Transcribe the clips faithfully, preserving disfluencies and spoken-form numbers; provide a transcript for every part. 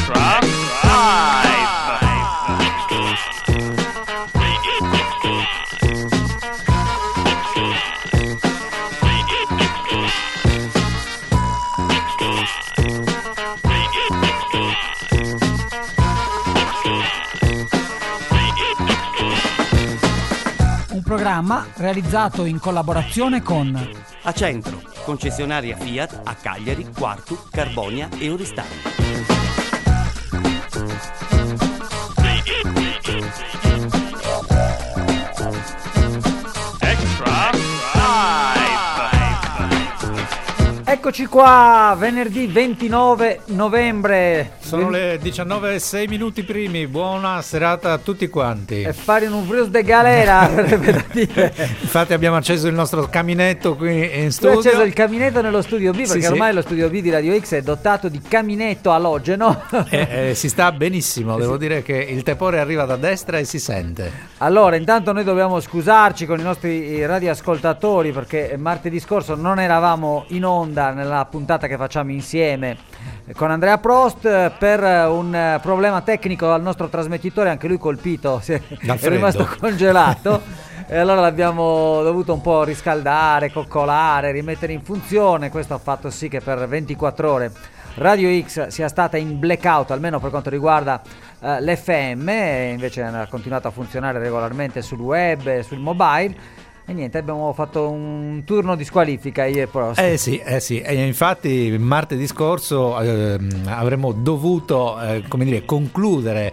Extra Live. Un programma realizzato in collaborazione con Acentro, concessionaria Fiat a Cagliari, Quartu, Carbonia e Oristano. Extra Live. Eccoci qua, venerdì ventinove novembre. Sono le diciannove e sei minuti primi, buona serata a tutti quanti. E fare un vrus de galera, verrebbe da dire. Infatti abbiamo acceso il nostro caminetto qui in Tu studio. hai acceso il caminetto nello studio B, perché Sì, ormai sì. lo studio B di Radio X è dotato di caminetto alogeno. Eh, eh, si sta benissimo, devo dire che il tepore arriva da destra e si sente. Allora, intanto noi dobbiamo scusarci con i nostri radioascoltatori perché martedì scorso non eravamo in onda nella puntata che facciamo insieme con Andrea Prost per un problema tecnico al nostro trasmettitore, anche lui colpito, si è, Dal è rimasto freddo. congelato e allora l'abbiamo dovuto un po' riscaldare, coccolare, rimettere in funzione. Questo ha fatto sì che per ventiquattro ore Radio X sia stata in blackout, almeno per quanto riguarda eh, l'F M, e invece ha continuato a funzionare regolarmente sul web e sul mobile. E niente, abbiamo fatto un turno di squalifica io e Prost. Eh sì, eh sì, e infatti martedì scorso ehm, avremmo dovuto eh, come dire, concludere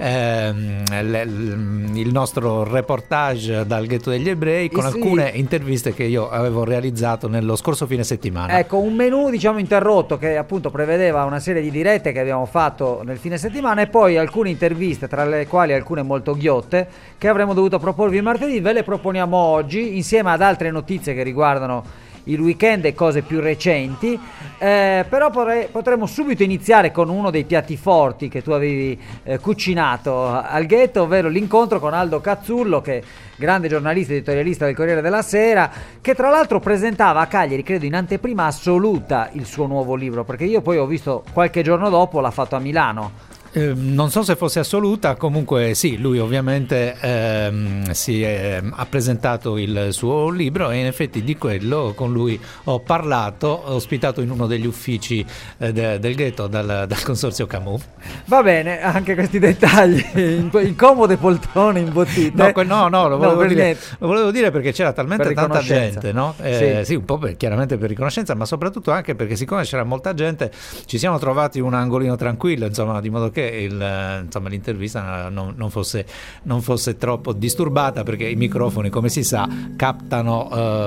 ehm, l- l- il nostro reportage dal ghetto degli ebrei con Eh sì. alcune interviste che io avevo realizzato nello scorso fine settimana. Ecco, un menù diciamo interrotto che appunto prevedeva una serie di dirette che abbiamo fatto nel fine settimana e poi alcune interviste, tra le quali alcune molto ghiotte, che avremmo dovuto proporvi martedì. Ve le proponiamo oggi insieme ad altre notizie che riguardano il weekend e cose più recenti, eh, però potre- potremmo subito iniziare con uno dei piatti forti che tu avevi eh, cucinato al ghetto, ovvero l'incontro con Aldo Cazzullo, che è grande giornalista e editorialista del Corriere della Sera, che tra l'altro presentava a Cagliari, credo in anteprima assoluta, il suo nuovo libro, perché io poi ho visto qualche giorno dopo l'ha fatto a Milano. Eh, non so se fosse assoluta, comunque sì, lui ovviamente ehm, si è, ha presentato il suo libro e in effetti di quello con lui ho parlato, ho ospitato in uno degli uffici eh, de, del ghetto dal, dal consorzio Camus. Va bene, anche questi dettagli in, in comode poltrone imbottite. No, que- no, no, lo volevo, per dire, niente. lo volevo dire perché c'era talmente Per tanta riconoscenza. gente, no? Eh, Sì. sì, un po' per, chiaramente per riconoscenza, ma soprattutto anche perché siccome c'era molta gente ci siamo trovati un angolino tranquillo, insomma, di modo che il, insomma, l'intervista non, non, fosse, non fosse troppo disturbata, perché i microfoni, come si sa, captano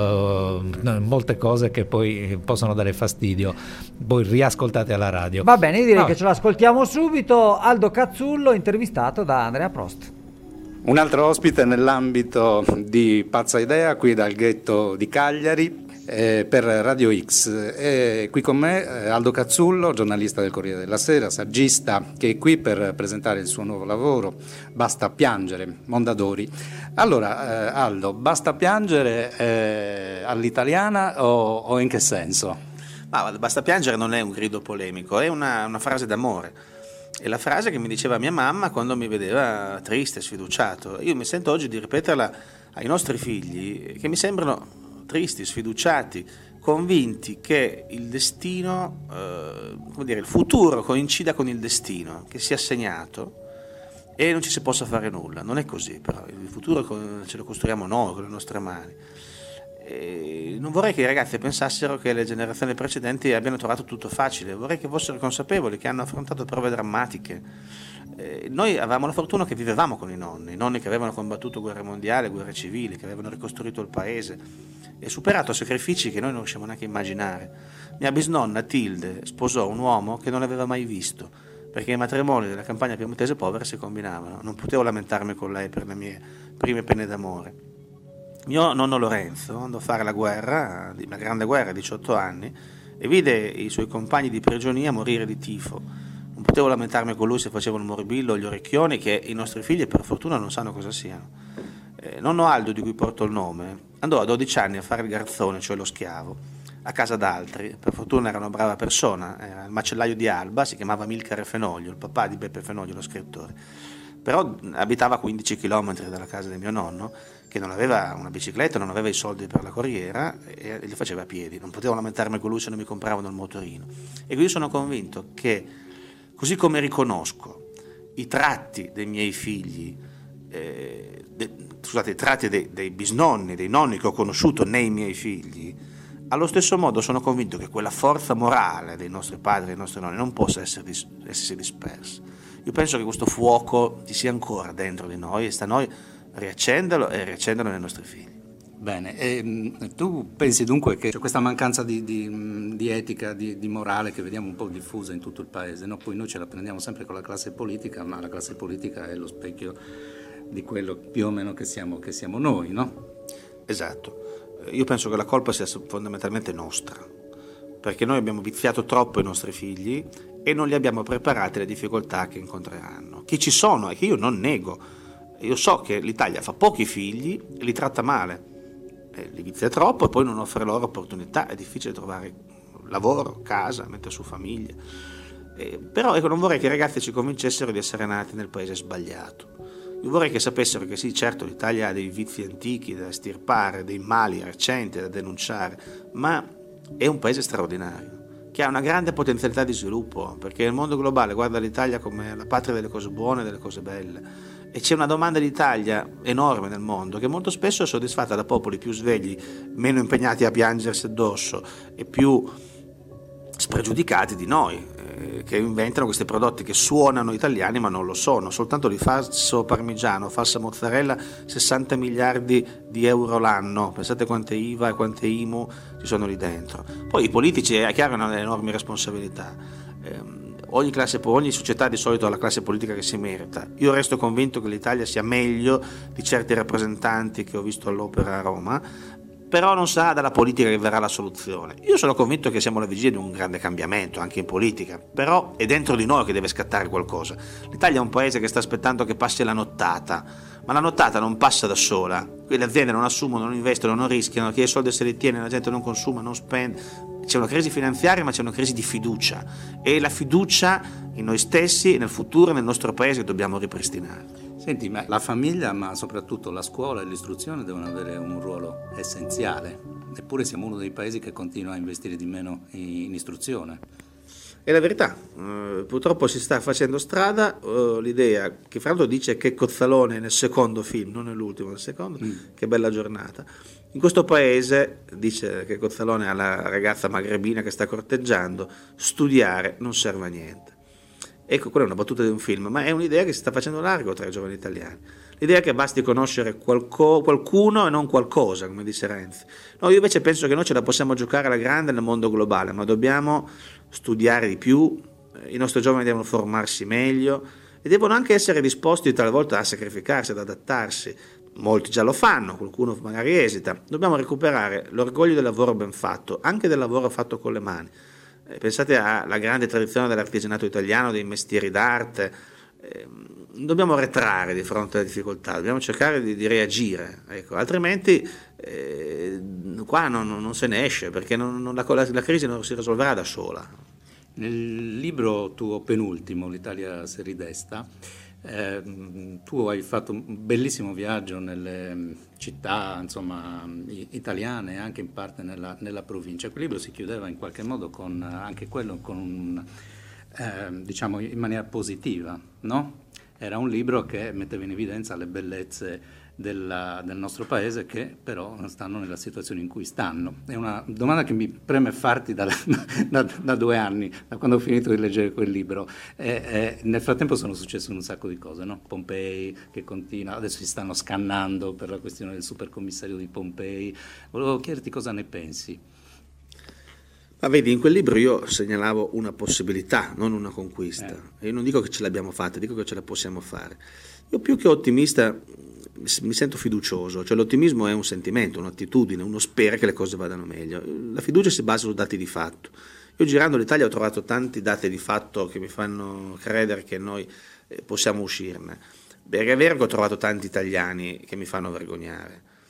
eh, molte cose che poi possono dare fastidio, poi riascoltate alla radio. Va bene, io direi Vabbè. che ce l'ascoltiamo subito. Aldo Cazzullo intervistato da Andrea Prost. Un altro ospite nell'ambito di Pazza Idea, qui dal ghetto di Cagliari, eh, per Radio X. E qui con me eh, Aldo Cazzullo, giornalista del Corriere della Sera, saggista, che è qui per presentare il suo nuovo lavoro, Basta piangere, Mondadori. Allora, eh, Aldo, basta piangere eh, all'italiana o, o in che senso? Ma basta piangere non è un grido polemico, è una, una frase d'amore. È la frase che mi diceva mia mamma quando mi vedeva triste, sfiduciato. Io mi sento oggi di ripeterla ai nostri figli, che mi sembrano tristi, sfiduciati, convinti che il destino, eh, come dire, il futuro coincida con il destino che sia assegnato e non ci si possa fare nulla. Non è così, però il futuro ce lo costruiamo noi con le nostre mani. E non vorrei che i ragazzi pensassero che le generazioni precedenti abbiano trovato tutto facile, vorrei che fossero consapevoli che hanno affrontato prove drammatiche. Eh, noi avevamo la fortuna che vivevamo con i nonni, i nonni che avevano combattuto guerre mondiali, guerre civili, che avevano ricostruito il paese e superato sacrifici che noi non riusciamo neanche a immaginare. Mia bisnonna Tilde sposò un uomo che non aveva mai visto, perché i matrimoni della campagna piemontese povera si combinavano. Non potevo lamentarmi con lei per le mie prime pene d'amore. Mio nonno Lorenzo andò a fare la guerra, la grande guerra a diciotto anni, e vide i suoi compagni di prigionia morire di tifo. Non potevo lamentarmi con lui se facevano il morbillo o gli orecchioni, che i nostri figli per fortuna non sanno cosa siano. Eh, nonno Aldo, di cui porto il nome, andò a dodici anni a fare il garzone, cioè lo schiavo, a casa d'altri. Per fortuna era una brava persona, era il macellaio di Alba, si chiamava Amilcare Fenoglio, il papà di Beppe Fenoglio, lo scrittore. Però abitava a quindici chilometri dalla casa di mio nonno, che non aveva una bicicletta, non aveva i soldi per la corriera e li faceva a piedi. Non potevo lamentarmi con lui se non mi compravano il motorino. E quindi sono convinto che, così come riconosco i tratti dei miei figli, eh, de, scusate, i tratti dei, dei bisnonni, dei nonni che ho conosciuto nei miei figli, allo stesso modo sono convinto che quella forza morale dei nostri padri e dei nostri nonni non possa essere dis- essersi dispersa. Io penso che questo fuoco ci sia ancora dentro di noi e sta a noi riaccenderlo e riaccenderlo nei nostri figli. Bene, e tu pensi dunque che c'è questa mancanza di, di, di etica, di, di morale che vediamo un po' diffusa in tutto il paese, no? Poi noi ce la prendiamo sempre con la classe politica, ma la classe politica è lo specchio di quello più o meno che siamo, che siamo noi, no? Esatto, io penso che la colpa sia fondamentalmente nostra, perché noi abbiamo viziato troppo i nostri figli e non li abbiamo preparati alle difficoltà che incontreranno, che ci sono e che io non nego. Io so che l'Italia fa pochi figli e li tratta male, eh, li vizia troppo e poi non offre loro opportunità, è difficile trovare lavoro, casa, mettere su famiglia. Eh, però ecco, non vorrei che i ragazzi ci convincessero di essere nati nel paese sbagliato. Io vorrei che sapessero che sì, certo, l'Italia ha dei vizi antichi da estirpare, dei mali recenti da denunciare, ma è un paese straordinario, che ha una grande potenzialità di sviluppo, perché il mondo globale guarda l'Italia come la patria delle cose buone e delle cose belle. E c'è una domanda d'Italia enorme nel mondo, che molto spesso è soddisfatta da popoli più svegli, meno impegnati a piangersi addosso e più spregiudicati di noi, eh, che inventano questi prodotti che suonano italiani ma non lo sono. Soltanto di falso parmigiano, falsa mozzarella, sessanta miliardi di euro l'anno. Pensate quante I V A e quante I M U ci sono lì dentro. Poi i politici, è chiaro, hanno delle enormi responsabilità. Eh, ogni classe, ogni società di solito ha la classe politica che si merita. Io resto convinto che l'Italia sia meglio di certi rappresentanti che ho visto all'Opera a Roma, però non sarà dalla politica che verrà la soluzione. Io sono convinto che siamo alla vigilia di un grande cambiamento anche in politica, però è dentro di noi che deve scattare qualcosa. L'Italia è un paese che sta aspettando che passi la nottata, ma la nottata non passa da sola. Qui le aziende non assumono, non investono, non rischiano, chi ha i soldi se li tiene, la gente non consuma, non spende. C'è una crisi finanziaria, ma c'è una crisi di fiducia, e la fiducia in noi stessi, nel futuro, nel nostro paese dobbiamo ripristinare. Senti, ma la famiglia, ma soprattutto la scuola e l'istruzione devono avere un ruolo essenziale, eppure siamo uno dei paesi che continua a investire di meno in istruzione. È la verità, uh, purtroppo si sta facendo strada, uh, l'idea che fra l'altro dice che Cozzalone nel secondo film, non nell'ultimo, nel secondo, mm. che bella giornata. In questo paese, dice che Cozzalone alla ragazza magrebina che sta corteggiando, studiare non serve a niente. Ecco, quella è una battuta di un film, ma è un'idea che si sta facendo largo tra i giovani italiani. L'idea che basti conoscere qualco, qualcuno e non qualcosa, come dice Renzi. No, io invece penso che noi ce la possiamo giocare alla grande nel mondo globale, ma dobbiamo studiare di più, i nostri giovani devono formarsi meglio e devono anche essere disposti talvolta a sacrificarsi, ad adattarsi. Molti già lo fanno, qualcuno magari esita. Dobbiamo recuperare l'orgoglio del lavoro ben fatto, anche del lavoro fatto con le mani. Eh, pensate alla grande tradizione dell'artigianato italiano, dei mestieri d'arte. Eh, dobbiamo arretrare di fronte alle difficoltà, dobbiamo cercare di, di reagire, ecco. Altrimenti eh, qua non, non se ne esce, perché non, non, la, la crisi non si risolverà da sola. Nel libro tuo penultimo, L'Italia si ridesta, eh, tu hai fatto un bellissimo viaggio nelle città, insomma, italiane e anche in parte nella, nella provincia. Quel libro si chiudeva in qualche modo con anche quello con un, eh, diciamo in maniera positiva, no? Era un libro che metteva in evidenza le bellezze della, del nostro paese, che però stanno nella situazione in cui stanno. È una domanda che mi preme farti da, da, da due anni, da quando ho finito di leggere quel libro. E, e nel frattempo sono successe un sacco di cose, no? Pompei che continua, adesso si stanno scannando per la questione del supercommissario di Pompei. Volevo chiederti cosa ne pensi. Ma vedi, in quel libro io segnalavo una possibilità, non una conquista. Eh. Io non dico che ce l'abbiamo fatta, dico che ce la possiamo fare. Io più che ottimista mi sento fiducioso, cioè l'ottimismo è un sentimento, un'attitudine, uno spera che le cose vadano meglio. La fiducia si basa su dati di fatto. Io girando l'Italia ho trovato tanti dati di fatto che mi fanno credere che noi possiamo uscirne. Perché è vero che ho trovato tanti italiani che mi fanno vergognare.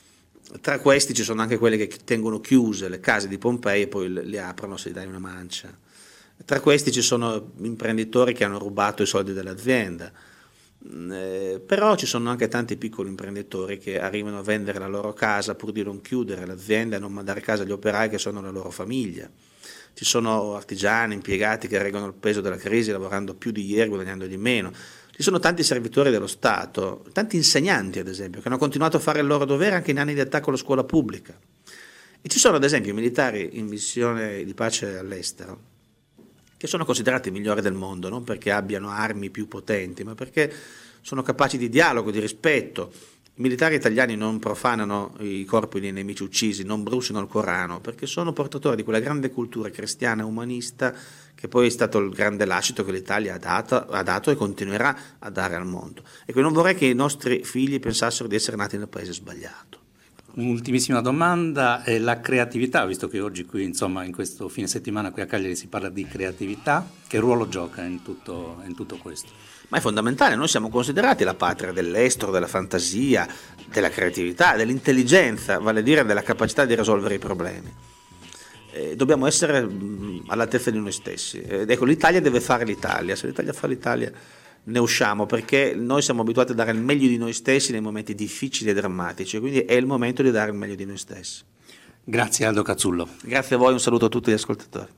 Tra questi ci sono anche quelli che tengono chiuse le case di Pompei e poi le, le aprono se gli dai una mancia. Tra questi ci sono imprenditori che hanno rubato i soldi dell'azienda. Eh, però ci sono anche tanti piccoli imprenditori che arrivano a vendere la loro casa pur di non chiudere l'azienda e non mandare a casa gli operai che sono la loro famiglia. Ci sono artigiani, impiegati che reggono il peso della crisi lavorando più di ieri, guadagnando di meno. Ci sono tanti servitori dello Stato, tanti insegnanti ad esempio, che hanno continuato a fare il loro dovere anche in anni di attacco alla scuola pubblica. E ci sono ad esempio militari in missione di pace all'estero, che sono considerati i migliori del mondo, non perché abbiano armi più potenti, ma perché sono capaci di dialogo, di rispetto. I militari italiani non profanano i corpi dei nemici uccisi, non bruciano il Corano, perché sono portatori di quella grande cultura cristiana e umanista che poi è stato il grande lascito che l'Italia ha dato, ha dato e continuerà a dare al mondo. E non vorrei che i nostri figli pensassero di essere nati nel paese sbagliato. Un'ultimissima domanda, è la creatività, visto che oggi qui, insomma, in questo fine settimana qui a Cagliari si parla di creatività, che ruolo gioca in tutto, in tutto questo? Ma è fondamentale, noi siamo considerati la patria dell'estro, della fantasia, della creatività, dell'intelligenza, vale a dire della capacità di risolvere i problemi. Eh, dobbiamo essere mh, all'altezza di noi stessi. Ed ecco, l'Italia deve fare l'Italia, se l'Italia fa l'Italia ne usciamo, perché noi siamo abituati a dare il meglio di noi stessi nei momenti difficili e drammatici, quindi è il momento di dare il meglio di noi stessi. Grazie Aldo Cazzullo. Grazie a voi, un saluto a tutti gli ascoltatori.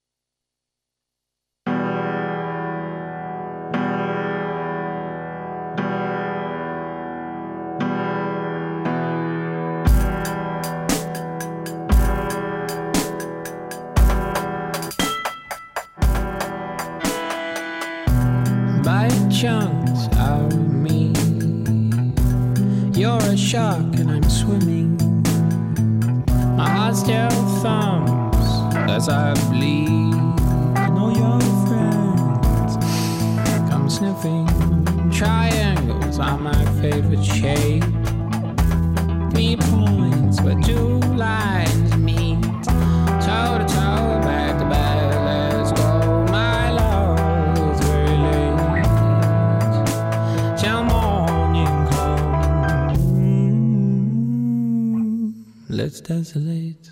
Chunks out of me. You're a shark and I'm swimming. My heart still thumps as I bleed. And all your friends come sniffing. Triangles are my favorite shape. Three points where two lines meet. Toe to toe, back to back, let's go. My love, it's very late. Till morning comes, let's desolate.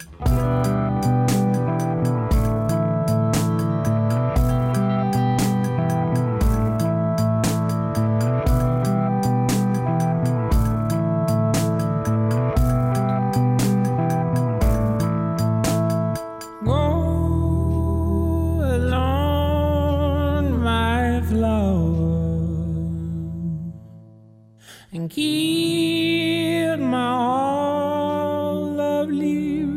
And keep my all of you.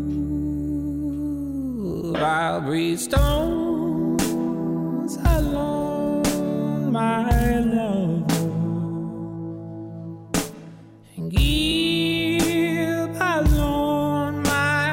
I'll breathe stones alone, my love, and keep alone my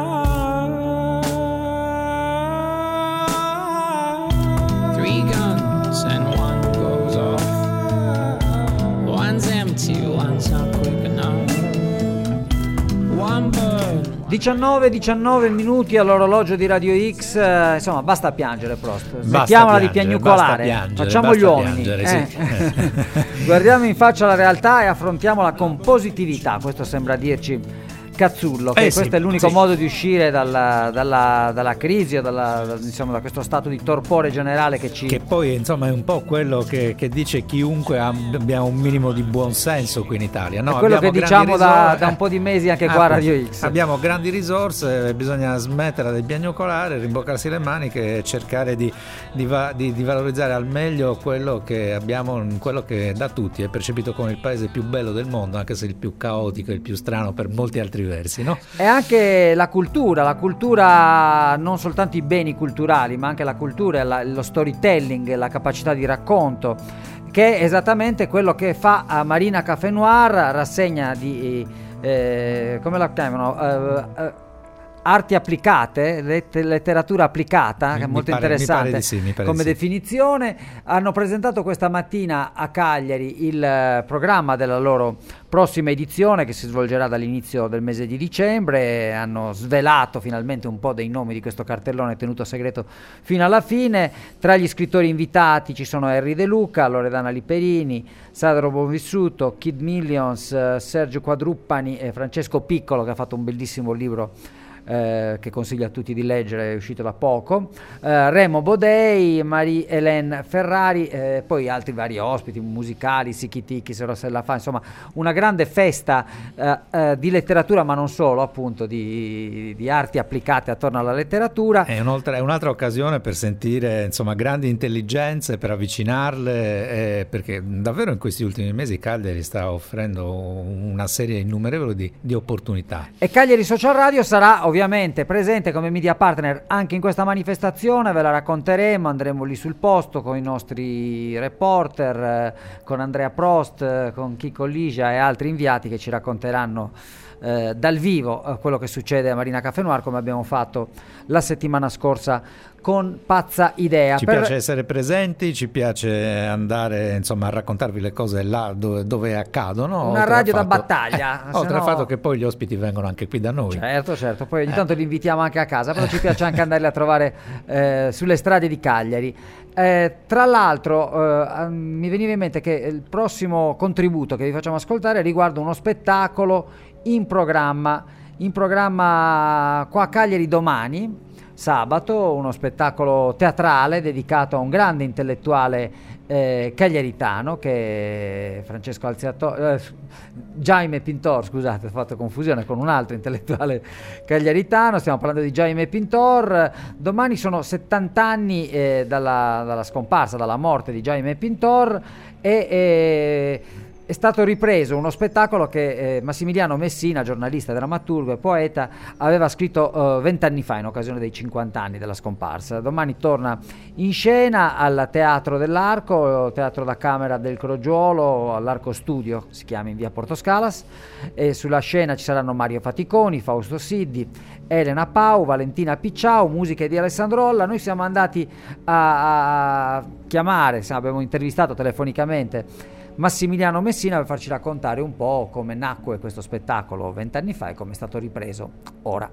heart. Three guns and one goes off. One's empty, one's not quick enough. One bird. diciannove diciannove minuti all'orologio di Radio X, eh, insomma basta piangere, Prost, smettiamola di piagnucolare, facciamo gli uomini, piangere, eh. sì. Guardiamo in faccia la realtà e affrontiamola con positività, questo sembra dirci Cazzullo, che Eh sì, questo è l'unico sì. modo di uscire dalla, dalla, dalla crisi o dalla, da, insomma, da questo stato di torpore generale che ci... Che poi insomma è un po' quello che, che dice chiunque ha, abbia un minimo di buon senso qui in Italia, no? È quello Abbiamo che grandi diciamo da, risorse- da un po' di mesi anche Ah, qua a appunto. Radio X. Abbiamo grandi risorse, bisogna smetterla di piagnucolare, rimboccarsi le maniche e cercare di, di, va- di, di valorizzare al meglio quello che abbiamo, quello che da tutti è percepito come il paese più bello del mondo, anche se il più caotico e il più strano per molti altri versi, no? E anche la cultura, la cultura, non soltanto i beni culturali, ma anche la cultura, la, lo storytelling, la capacità di racconto, che è esattamente quello che fa a Marina Café Noir, rassegna di, eh, come la chiamano? Eh, eh, arti applicate, let- letteratura applicata, Mi- che è mi molto pare- mi interessante pare di sì, mi pare come di sì. definizione. Hanno presentato questa mattina a Cagliari il eh, programma della loro prossima edizione che si svolgerà dall'inizio del mese di dicembre. Hanno svelato finalmente un po' dei nomi di questo cartellone tenuto segreto fino alla fine. Tra gli scrittori invitati ci sono Henry De Luca, Loredana Liperini, Sandro Bonvissuto, Kid Millions, eh, Sergio Quadruppani e Francesco Piccolo, che ha fatto un bellissimo libro eh, che consiglio a tutti di leggere, è uscito da poco, eh, Remo Bodei, Marie-Hélène Ferrari, eh, poi altri vari ospiti musicali, Sichitichis, Rossella Fa, insomma una grande festa eh, eh, di letteratura, ma non solo, appunto di, di arti applicate attorno alla letteratura. È un'altra, è un'altra occasione per sentire insomma grandi intelligenze, per avvicinarle, eh, perché davvero in questi ultimi mesi Cagliari sta offrendo una serie innumerevole di, di opportunità. E Cagliari Social Radio sarà ovviamente presente come media partner anche in questa manifestazione, ve la racconteremo, andremo lì sul posto con i nostri reporter, eh, con Andrea Prost, eh, con Chico Ligia e altri inviati che ci racconteranno eh, dal vivo eh, quello che succede a Marina Caffè Noir, come abbiamo fatto la settimana scorsa con Pazza Idea. Ci Per... piace essere presenti, ci piace andare insomma a raccontarvi le cose là dove, dove accadono. Una radio da battaglia. Eh, oltre no... al fatto che poi gli ospiti vengono anche qui da noi. Certo, certo, poi ogni tanto li invitiamo anche a casa, però ci piace anche andarli a trovare eh, sulle strade di Cagliari. Eh, tra l'altro eh, mi veniva in mente che il prossimo contributo che vi facciamo ascoltare riguarda uno spettacolo in programma, in programma qua a Cagliari domani, sabato, uno spettacolo teatrale dedicato a un grande intellettuale eh, cagliaritano che è Francesco Alziato, eh, Jaime Pintor, scusate, ho fatto confusione con un altro intellettuale cagliaritano, stiamo parlando di Jaime Pintor. Domani sono settanta anni eh, dalla, dalla scomparsa, dalla morte di Jaime Pintor e eh, è stato ripreso uno spettacolo che eh, Massimiliano Messina, giornalista, drammaturgo e poeta, aveva scritto vent'anni uh, fa in occasione dei cinquanta anni della scomparsa. Domani torna in scena al Teatro dell'Arco, Teatro da Camera del Crogiuolo, all'Arco Studio, si chiama, in via Portoscalas, e sulla scena ci saranno Mario Faticoni, Fausto Siddi, Elena Pau, Valentina Picciau, musiche di Alessandro Olla. Noi siamo andati a, a chiamare, abbiamo intervistato telefonicamente Massimiliano Messina per farci raccontare un po' come nacque questo spettacolo vent'anni fa e come è stato ripreso ora.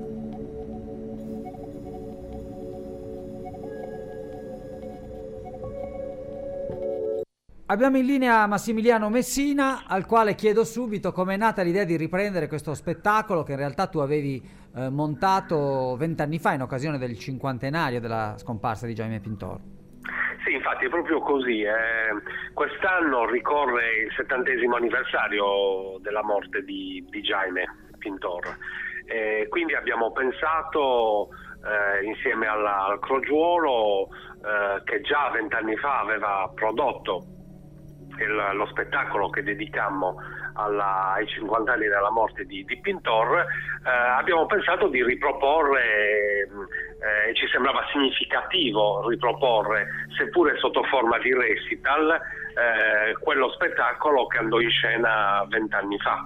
Abbiamo in linea Massimiliano Messina, al quale chiedo subito come è nata l'idea di riprendere questo spettacolo che in realtà tu avevi eh, montato vent'anni fa in occasione del cinquantenario della scomparsa di Jaime Pintor. Sì, infatti è proprio così. Eh. Quest'anno ricorre il settantesimo anniversario della morte di, di Jaime Pintor. Eh, quindi abbiamo pensato eh, insieme alla, al Crogiuolo, eh, che già vent'anni fa aveva prodotto il, lo spettacolo che dedicammo alla, ai cinquanta anni della morte di, di Pintor, eh, abbiamo pensato di riproporre, eh, ci sembrava significativo riproporre, seppure sotto forma di recital, eh, quello spettacolo che andò in scena vent'anni fa.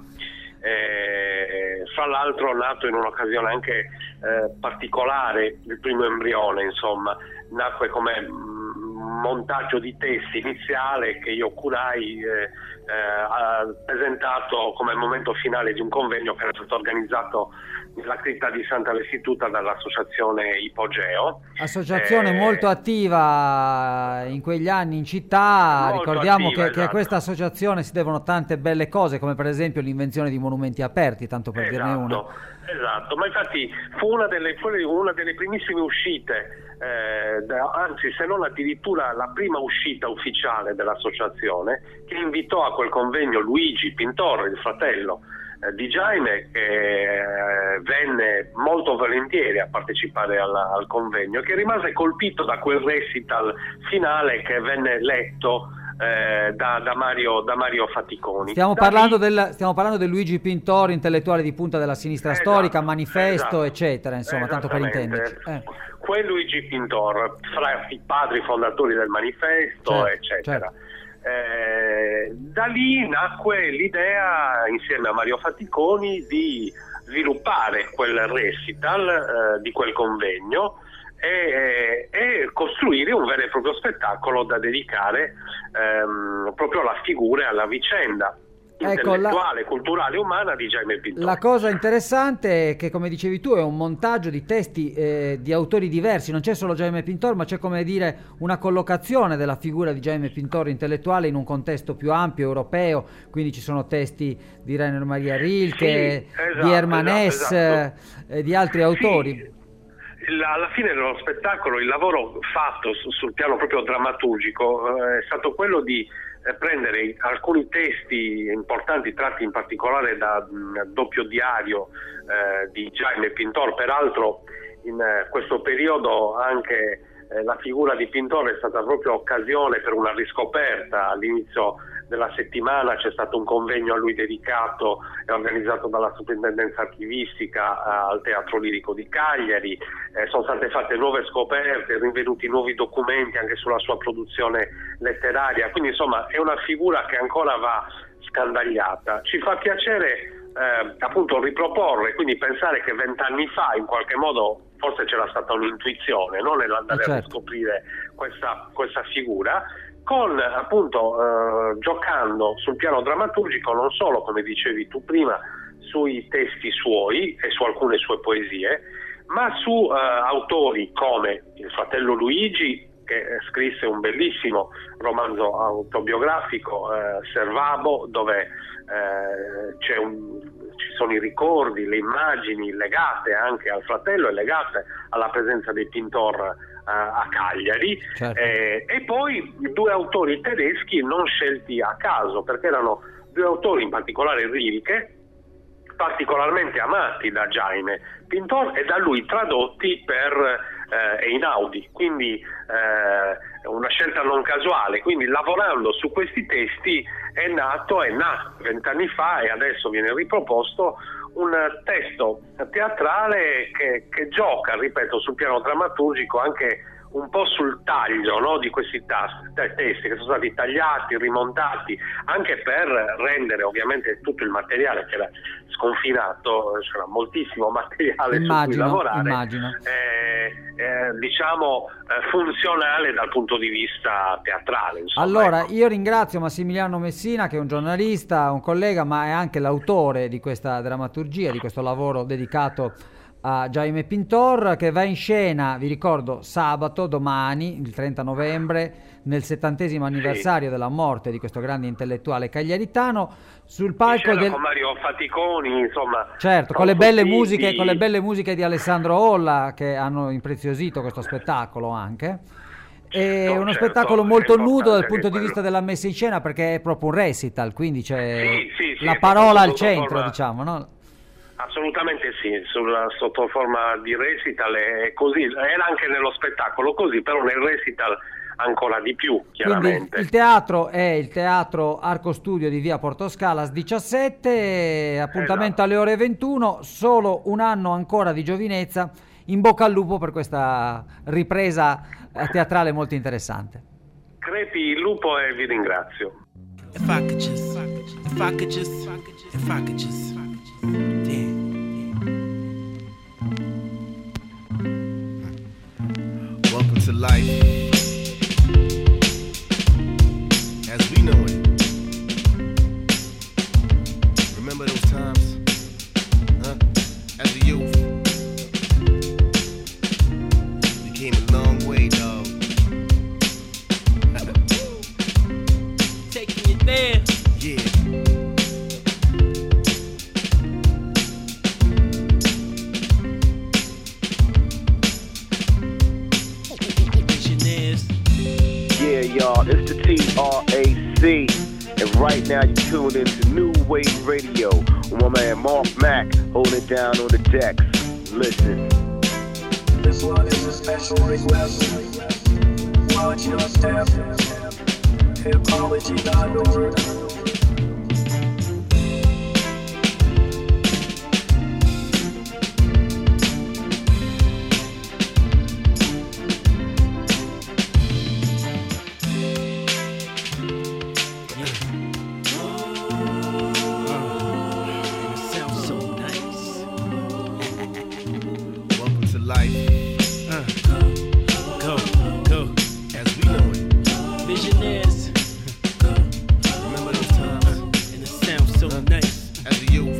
Eh, fra l'altro nato in un'occasione anche eh, particolare, il primo embrione, insomma, nacque come mh, montaggio di testi iniziale che io curai, eh, eh, presentato come momento finale di un convegno che era stato organizzato nella cripta di Santa Restituta dall'associazione Ipogeo. Associazione eh, molto attiva in quegli anni in città, molto ricordiamo attiva, che, che a esatto. questa associazione si devono tante belle cose, come per esempio l'invenzione di monumenti aperti, tanto per esatto, dirne una. Esatto, ma infatti fu una delle, fu una delle primissime uscite, eh, da, anzi se non addirittura la prima uscita ufficiale dell'associazione, che invitò a quel convegno Luigi Pintor, il fratello eh, di Jaime, che eh, venne molto volentieri a partecipare alla, al convegno, che rimase colpito da quel recital finale che venne letto Eh, da, da, Mario, da Mario Faticoni. Stiamo da parlando, lì... del, stiamo parlando del Luigi Pintor, intellettuale di punta della sinistra esatto, storica, manifesto, esatto, eccetera, insomma, tanto per intenderci. Eh. Quel Luigi Pintor, fra i padri fondatori del manifesto, certo, eccetera. Certo. Eh, da lì nacque l'idea, insieme a Mario Faticoni, di sviluppare quel recital eh, di quel convegno e, e costruire un vero e proprio spettacolo da dedicare ehm, proprio alla figura e alla vicenda Ecco, intellettuale, la, culturale e umana di Jaime Pintor. La cosa interessante è che, come dicevi tu, è un montaggio di testi eh, di autori diversi, non c'è solo Jaime Pintor, ma c'è, come dire, una collocazione della figura di Jaime Pintor intellettuale in un contesto più ampio, europeo, quindi ci sono testi di Rainer Maria Rilke, sì, esatto, di Hermann Hesse, esatto. eh, di altri autori. Sì. Alla fine dello spettacolo il lavoro fatto sul piano proprio drammaturgico eh, è stato quello di eh, prendere alcuni testi importanti tratti in particolare da mh, doppio diario eh, di Jaime Pintor. Peraltro in eh, questo periodo anche eh, la figura di Pintor è stata proprio occasione per una riscoperta. All'inizio della settimana c'è stato un convegno a lui dedicato e organizzato dalla Soprintendenza Archivistica eh, al Teatro Lirico di Cagliari. Eh, sono state fatte nuove scoperte, rinvenuti nuovi documenti anche sulla sua produzione letteraria, quindi insomma è una figura che ancora va scandagliata. Ci fa piacere eh, appunto riproporre, quindi pensare che vent'anni fa in qualche modo forse c'era stata un'intuizione, no? Nell'andare certo. a riscoprire questa, questa figura, con appunto eh, giocando sul piano drammaturgico non solo, come dicevi tu prima, sui testi suoi e su alcune sue poesie, ma su eh, autori come il fratello Luigi, che scrisse un bellissimo romanzo autobiografico, eh, Servabo, dove eh, c'è un, ci sono i ricordi, le immagini legate anche al fratello e legate alla presenza dei Pintor a Cagliari, certo. eh, e poi due autori tedeschi non scelti a caso, perché erano due autori, in particolare Rilke, particolarmente amati da Jaime Pintor e da lui tradotti per eh, Einaudi, quindi eh, una scelta non casuale. Quindi lavorando su questi testi è nato, è nato vent'anni fa e adesso viene riproposto un testo teatrale che, che gioca, ripeto, sul piano drammaturgico anche un po' sul taglio, no, di questi tas- testi che sono stati tagliati, rimontati, anche per rendere ovviamente tutto il materiale che era sconfinato, c'era moltissimo materiale immagino, su cui lavorare, immagino. Eh, eh, diciamo eh, funzionale dal punto di vista teatrale. Insomma, allora, ecco. Io ringrazio Massimiliano Messina, che è un giornalista, un collega, ma è anche l'autore di questa drammaturgia, di questo lavoro dedicato a Jaime Pintor, che va in scena, vi ricordo, sabato, domani, il trenta novembre, nel settantesimo anniversario sì. della morte di questo grande intellettuale cagliaritano, sul palco del... con Mario Faticoni, insomma, certo, con le belle musiche di... con le belle musiche di Alessandro Olla, che hanno impreziosito questo spettacolo anche. È no, uno certo, spettacolo molto nudo dal punto di vista della messa in scena, perché è proprio un recital, quindi c'è sì, sì, sì, la parola al centro, forma... diciamo, no? Assolutamente sì, sulla, sotto forma di recital è così, era anche nello spettacolo così, però nel recital ancora di più, chiaramente. Quindi il teatro è il Teatro Arco Studio di via Portoscalas diciassette, appuntamento esatto. alle ore ventuno, solo un anno ancora di giovinezza. In bocca al lupo per questa ripresa teatrale molto interessante. Crepi il lupo e vi ringrazio. If I could just, if I could just, if I could just, yeah. Welcome to life as we know it. Remember those times, huh? As a youth, we came a long way, dog. Taking you there, yeah. Y'all, it's the T R A C, and right now you tuned into New Wave Radio. My man Mark Mack holding it down on the decks. Listen. This one is a special request. Watch your step. Hipology dot org. Visionaries. Remember those times, and it sounds so nice. As a youth,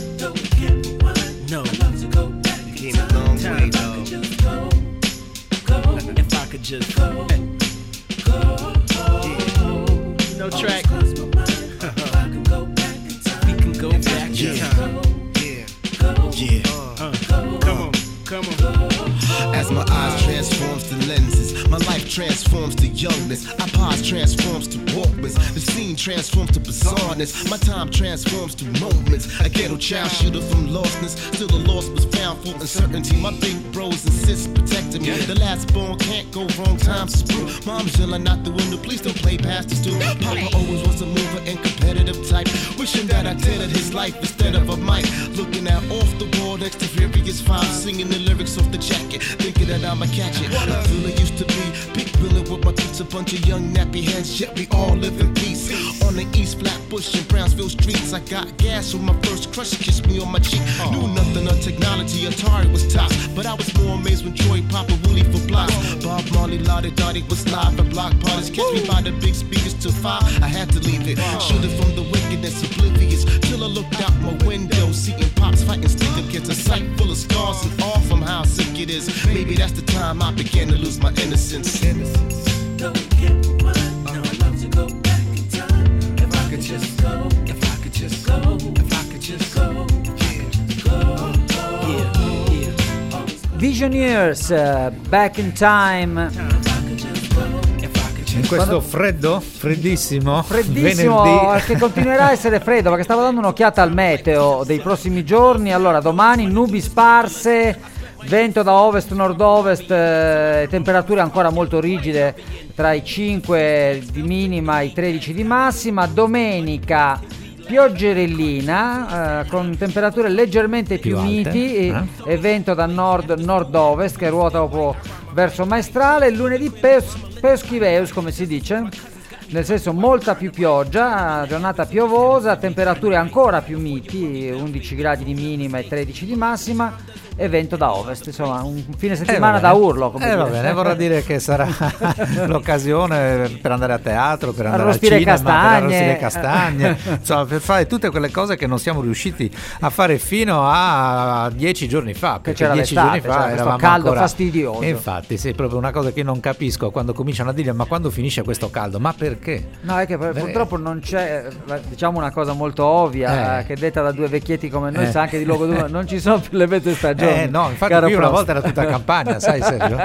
No, we came a long way, dog. if I could just go, no track. We can go back in time. Yeah. Uh, come on, come on. As my eyes transforms to lenses, my life transforms to youngness. I pause transforms to walkmans. The scene transforms to bizarreness. My time transforms to moments. A ghetto child shooter from lostness. Still the lost was found for uncertainty. My big bros and sis protecting me. The last born can't go wrong, times is through. Mom's yelling out the window, please don't play past the stool. Papa always was a mover and competitive type. Wishing that I did it his life instead of a mic. Looking out off the wall next to Furious Five, singing the lyrics off the jacket. Thinking that I'ma catch it. I feel it used to be big villain with my beats, a bunch of young nappy heads, yet we all live in peace. On the East Flatbush and Brownsville streets, I got gas when my first crush kissed me on my cheek. Knew nothing of technology, Atari was tops, but I was more amazed when Troy Papa Willie for blocks. Bob Marley, Lottie Dottie was live at block parties. Catch me by the big speakers till five, I had to leave it. Shooting from the wickedness, oblivious, till I looked out my window, seeing pops fighting sticker kids, a sight full of scars and all from how sick it is. Maybe that's the time I began to lose my innocence. Go get one. Now I'd love to go back in time. If I could just go, if I could just go, if I could just go, go, yeah, yeah. Visionaries, uh, Back in Time. In questo freddo, freddissimo, Freddissimo, venerdì. che continuerà a essere freddo, perché stavo dando un'occhiata al meteo dei prossimi giorni. Allora, domani nubi sparse, vento da ovest-nord-ovest, eh, temperature ancora molto rigide, tra i cinque di minima e i tredici di massima. Domenica pioggerellina, eh, con temperature leggermente più, Più alte, miti e, eh? e vento da nord-nord-ovest che ruota proprio verso maestrale. Lunedì pes- peschiveus, come si dice, nel senso molta più pioggia, giornata piovosa, temperature ancora più miti, undici gradi di minima e tredici di massima, e vento da ovest, insomma un fine settimana eh, da urlo, come eh, dire. va bene, vorrà dire che sarà l'occasione per andare a teatro, per andare al cinema, castagne. per arrostire castagne, insomma per fare tutte quelle cose che non siamo riusciti a fare fino a dieci giorni fa, perché c'era dieci l'estate, giorni fa c'era questo eravamo caldo ancora fastidioso. E infatti sì, è proprio una cosa che io non capisco, quando cominciano a dire ma quando finisce questo caldo, ma perché? No, è che purtroppo non c'è, diciamo una cosa molto ovvia, Eh. eh, che detta da due vecchietti come noi Eh. sa anche di luogo dove non ci sono più le vette stagioni. Eh no, infatti caro qui una Prost. volta era tutta campagna, sai Sergio?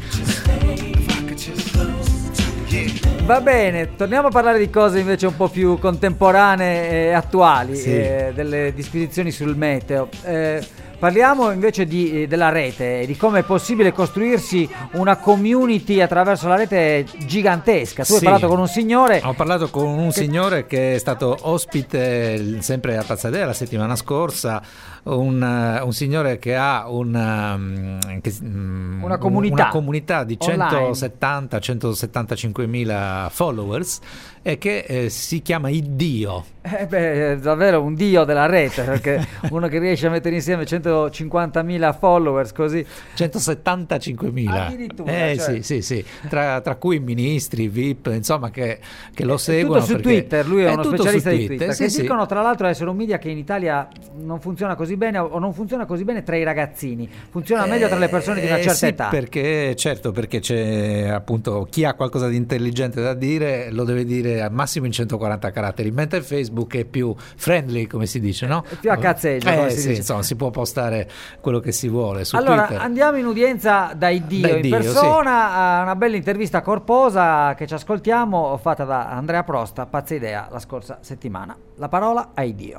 Va bene, torniamo a parlare di cose invece un po' più contemporanee e attuali, Sì. eh, delle disquisizioni sul meteo. Eh, parliamo invece di, eh, della rete, di come è possibile costruirsi una community attraverso la rete gigantesca. Tu Sì. hai parlato con un signore. Ho parlato con un che- signore che è stato ospite sempre a Pazzadea la settimana scorsa, un, eh, un signore che ha un, um, che, um, Una comunità una comunità di online. centosettanta centosettantacinque mila followers e che eh, si chiama Iddio. Eh beh, è davvero un dio della rete, perché uno che riesce a mettere insieme centocinquantamila followers così. centosettantacinquemila. Addirittura, Eh cioè. sì, sì, sì, tra, tra cui ministri, V I P, insomma che, che lo È seguono. tutto su perché- Twitter, lui è, uno tutto specialista su di Twitter, sì, che sì. dicono tra l'altro essere un media che in Italia non funziona così bene o non funziona così bene tra i ragazzini, funziona meglio tra le persone di una Eh, certa sì, età. perché certo, perché c'è appunto chi ha qualcosa di intelligente da dire lo deve dire al massimo in centoquaranta caratteri, mentre Facebook è più friendly, come si dice, no? È più a cazzeggio, Eh, come si sì, dice. insomma, si può postare quello che si vuole su Allora Twitter. andiamo in udienza da Iddio Da in Iddio, persona, a una bella intervista corposa che ci ascoltiamo, fatta da Andrea Prosta, Pazza Idea, la scorsa settimana. La parola a Iddio.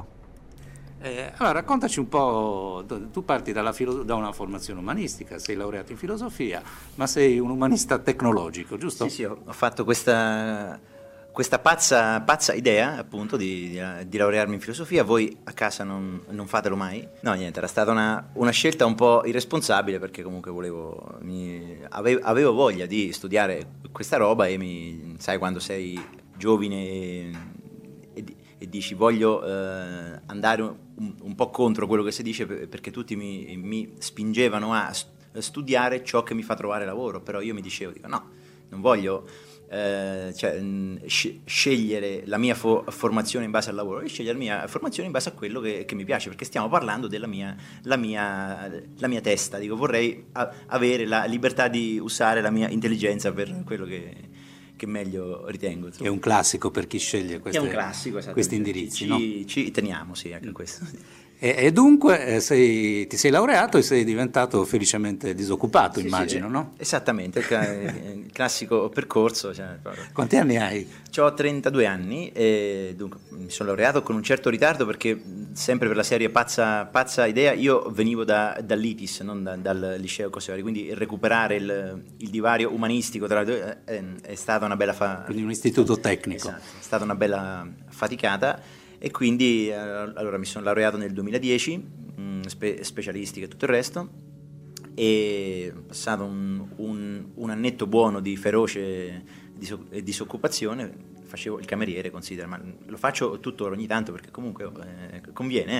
Eh, allora, raccontaci un po', tu parti dalla filo- da una formazione umanistica, sei laureato in filosofia, ma sei un umanista tecnologico, giusto? Sì, sì, ho ho fatto questa, questa pazza, pazza idea, appunto, di, di, di laurearmi in filosofia. Voi a casa non, non fatelo mai? No, niente, era stata una, una scelta un po' irresponsabile, perché comunque volevo, mi, avevo, avevo voglia di studiare questa roba e mi, sai, quando sei giovane e, e, e dici voglio eh, andare un, un po' contro quello che si dice, perché tutti mi, mi spingevano a studiare ciò che mi fa trovare lavoro, però io mi dicevo, dico, no, non voglio eh, cioè, mh, sc- scegliere la mia fo- formazione in base al lavoro e scegliere la mia formazione in base a quello che, che mi piace, perché stiamo parlando della mia, la mia, la mia testa. Dico, vorrei a- avere la libertà di usare la mia intelligenza per quello che, che meglio ritengo. È un classico per chi sceglie queste, è un classico, questi indirizzi. Ci, no? ci teniamo, sì, anche a questo. E, e dunque eh, sei, ti sei laureato e sei diventato felicemente disoccupato, Sì, immagino, sì, no? Esattamente, il, ca- il classico percorso. Cioè, Quanti anni hai? Ho trentadue anni e dunque mi sono laureato con un certo ritardo perché sempre per la serie pazza, pazza idea, io venivo da, dall'I T I S, non da, dal liceo Cosevari, quindi recuperare il, il divario umanistico tra le due è, è stata una bella fa- Quindi un istituto tecnico. Esatto, è stata una bella faticata. E quindi eh, allora mi sono laureato nel duemiladieci, mh, spe- specialistica e tutto il resto, e ho passato un, un, un annetto buono di feroce diso- disoccupazione, facevo il cameriere, considera, ma lo faccio tuttora ogni tanto perché comunque eh, conviene,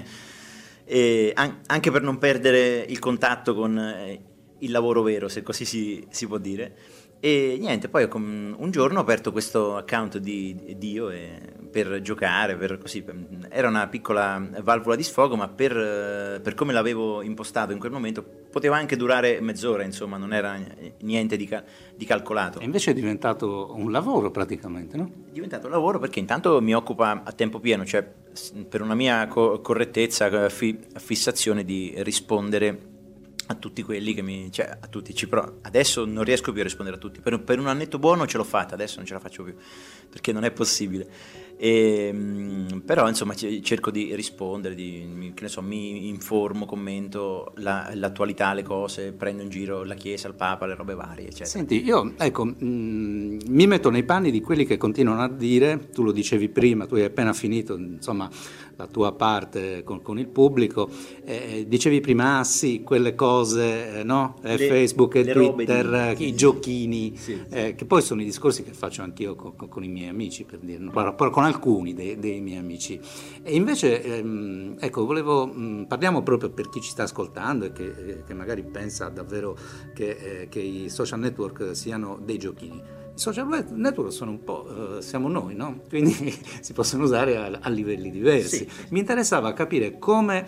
e an- anche per non perdere il contatto con eh, il lavoro vero, se così si, si può dire. E niente, poi com- un giorno ho aperto questo account di Dio e per giocare, per così, per- era una piccola valvola di sfogo, ma per, eh, per come l'avevo impostato in quel momento poteva anche durare mezz'ora, insomma, non era niente di, ca- di calcolato. E invece è diventato un lavoro praticamente, no? È diventato un lavoro perché intanto mi occupa a tempo pieno, cioè per una mia co- correttezza, fi- fissazione di rispondere a tutti quelli che mi, cioè a tutti, ci pro- adesso non riesco più a rispondere a tutti, per, per un annetto buono ce l'ho fatta, adesso non ce la faccio più perché non è possibile. E, mh, però insomma c- cerco di rispondere, di, mi, che ne so, mi informo, commento la, l'attualità, le cose, prendo in giro la Chiesa, il Papa, le robe varie, eccetera. Senti, io ecco, mh, mi metto nei panni di quelli che continuano a dire, tu lo dicevi prima, tu hai appena finito, insomma, la tua parte con, con il pubblico, eh, dicevi prima, ah sì, quelle cose, eh, no? Eh, Le- Facebook e le robe Twitter, di- i giochini, Sì. eh, che poi sono i discorsi che faccio anch'io con, con, con i miei amici, per dire, però, però con alcuni dei, dei miei amici. E invece, ehm, ecco, volevo, mh, parliamo proprio per chi ci sta ascoltando e che, eh, che magari pensa davvero che, eh, che i social network siano dei giochini. I social network sono un po', eh, siamo noi, no? Quindi si possono usare a, a livelli diversi. Sì. Mi interessava capire come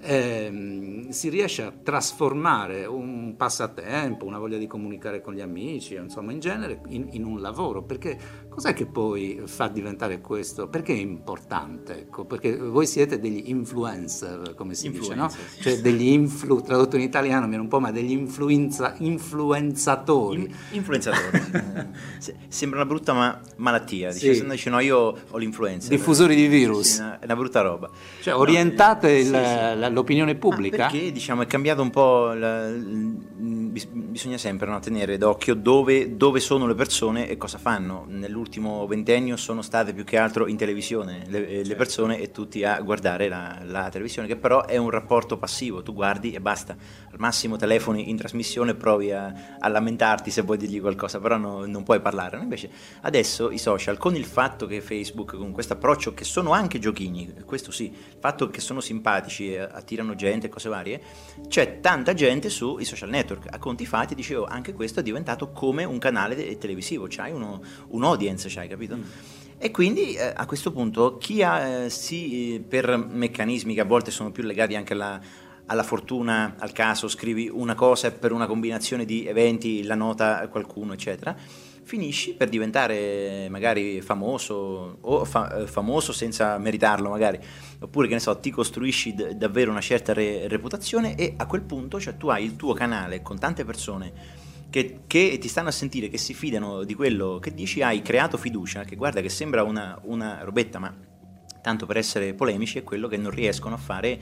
ehm, si riesce a trasformare un passatempo, una voglia di comunicare con gli amici, insomma in genere, in, in un lavoro, perché cos'è che poi fa diventare questo? Perché è importante? Ecco, perché voi siete degli influencer, come si dice, no? Influencer, sì. Cioè degli influ, tradotto in italiano viene un po', ma degli influenza, influenzatori. In- influenzatori. Se- Sembra una brutta ma- malattia, Sì. dice, se uno dice no, io ho l'influenza. Diffusori di virus. Sì, sì, è una- è una brutta roba. Cioè orientate No, il- sì, sì. la- l'opinione pubblica? Ah, perché diciamo è cambiato un po', la- l- bis- bisogna sempre, no, tenere d'occhio dove, dove sono le persone e cosa fanno. Nell'ultimo ventennio sono state più che altro in televisione le, le persone e tutti a guardare la, la televisione, che però è un rapporto passivo, tu guardi e basta, al massimo telefoni in trasmissione e provi a, a lamentarti se vuoi dirgli qualcosa, però no- non puoi parlare. Invece adesso i social, con il fatto che Facebook, con questo approccio che sono anche giochini, questo sì, il fatto che sono simpatici e attirano gente e cose varie, c'è tanta gente sui social network. A conti fatti, dicevo, anche questo è diventato come un canale de- televisivo, c'hai uno, un audience, c'hai capito? E quindi eh, a questo punto chi ha, eh, sì, eh, per meccanismi che a volte sono più legati anche alla, alla fortuna, al caso, scrivi una cosa e per una combinazione di eventi la nota a qualcuno, eccetera, finisci per diventare magari famoso o fa- eh, famoso senza meritarlo magari, oppure che ne so, ti costruisci d- davvero una certa re- reputazione e a quel punto, cioè, tu hai il tuo canale con tante persone che, che ti stanno a sentire, che si fidano di quello che dici, hai creato fiducia, che guarda che sembra una, una robetta, ma tanto per essere polemici è quello che non riescono a fare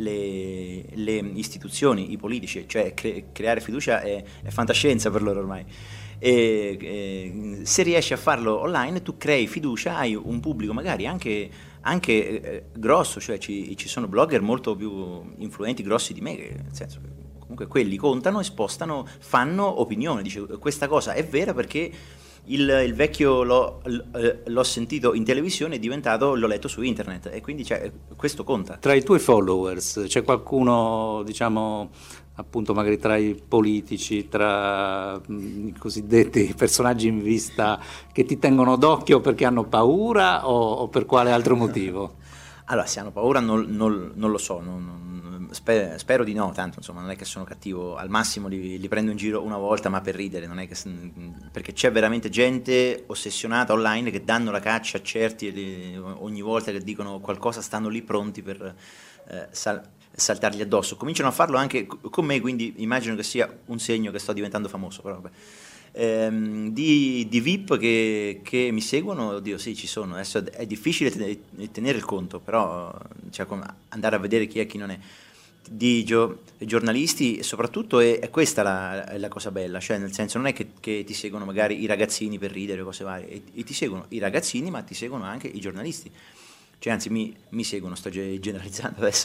le, le istituzioni, i politici, cioè cre- creare fiducia è, è fantascienza per loro ormai. E, e, se riesci a farlo online tu crei fiducia, hai un pubblico magari anche, anche eh, grosso, cioè ci, ci sono blogger molto più influenti, grossi di me, che, nel senso che comunque quelli contano e spostano, fanno opinione, dice questa cosa è vera perché il, il vecchio l'ho, l'ho sentito in televisione, è diventato l'ho letto su internet, e quindi cioè, questo conta. Tra i tuoi followers c'è qualcuno, diciamo, appunto magari tra i politici, tra mh, i cosiddetti personaggi in vista che ti tengono d'occhio perché hanno paura o, o per quale altro motivo? Allora, se hanno paura non, non, non lo so, non, non, spero, spero di no, tanto insomma non è che sono cattivo, al massimo li, li prendo in giro una volta ma per ridere, non è che, perché c'è veramente gente ossessionata online che danno la caccia a certi e li, ogni volta che dicono qualcosa stanno lì pronti per eh, sal, saltargli addosso, cominciano a farlo anche con me, quindi immagino che sia un segno che sto diventando famoso, però vabbè. Ehm, di, di V I P che, che mi seguono, oddio sì, ci sono, adesso è, è difficile tenere il conto, però cioè, andare a vedere chi è e chi non è, di gio, giornalisti e soprattutto è, è questa la, la cosa bella, cioè nel senso non è che, che ti seguono magari i ragazzini per ridere o cose varie, e, e ti seguono i ragazzini ma ti seguono anche i giornalisti. Cioè, anzi, mi, mi seguono, sto generalizzando adesso,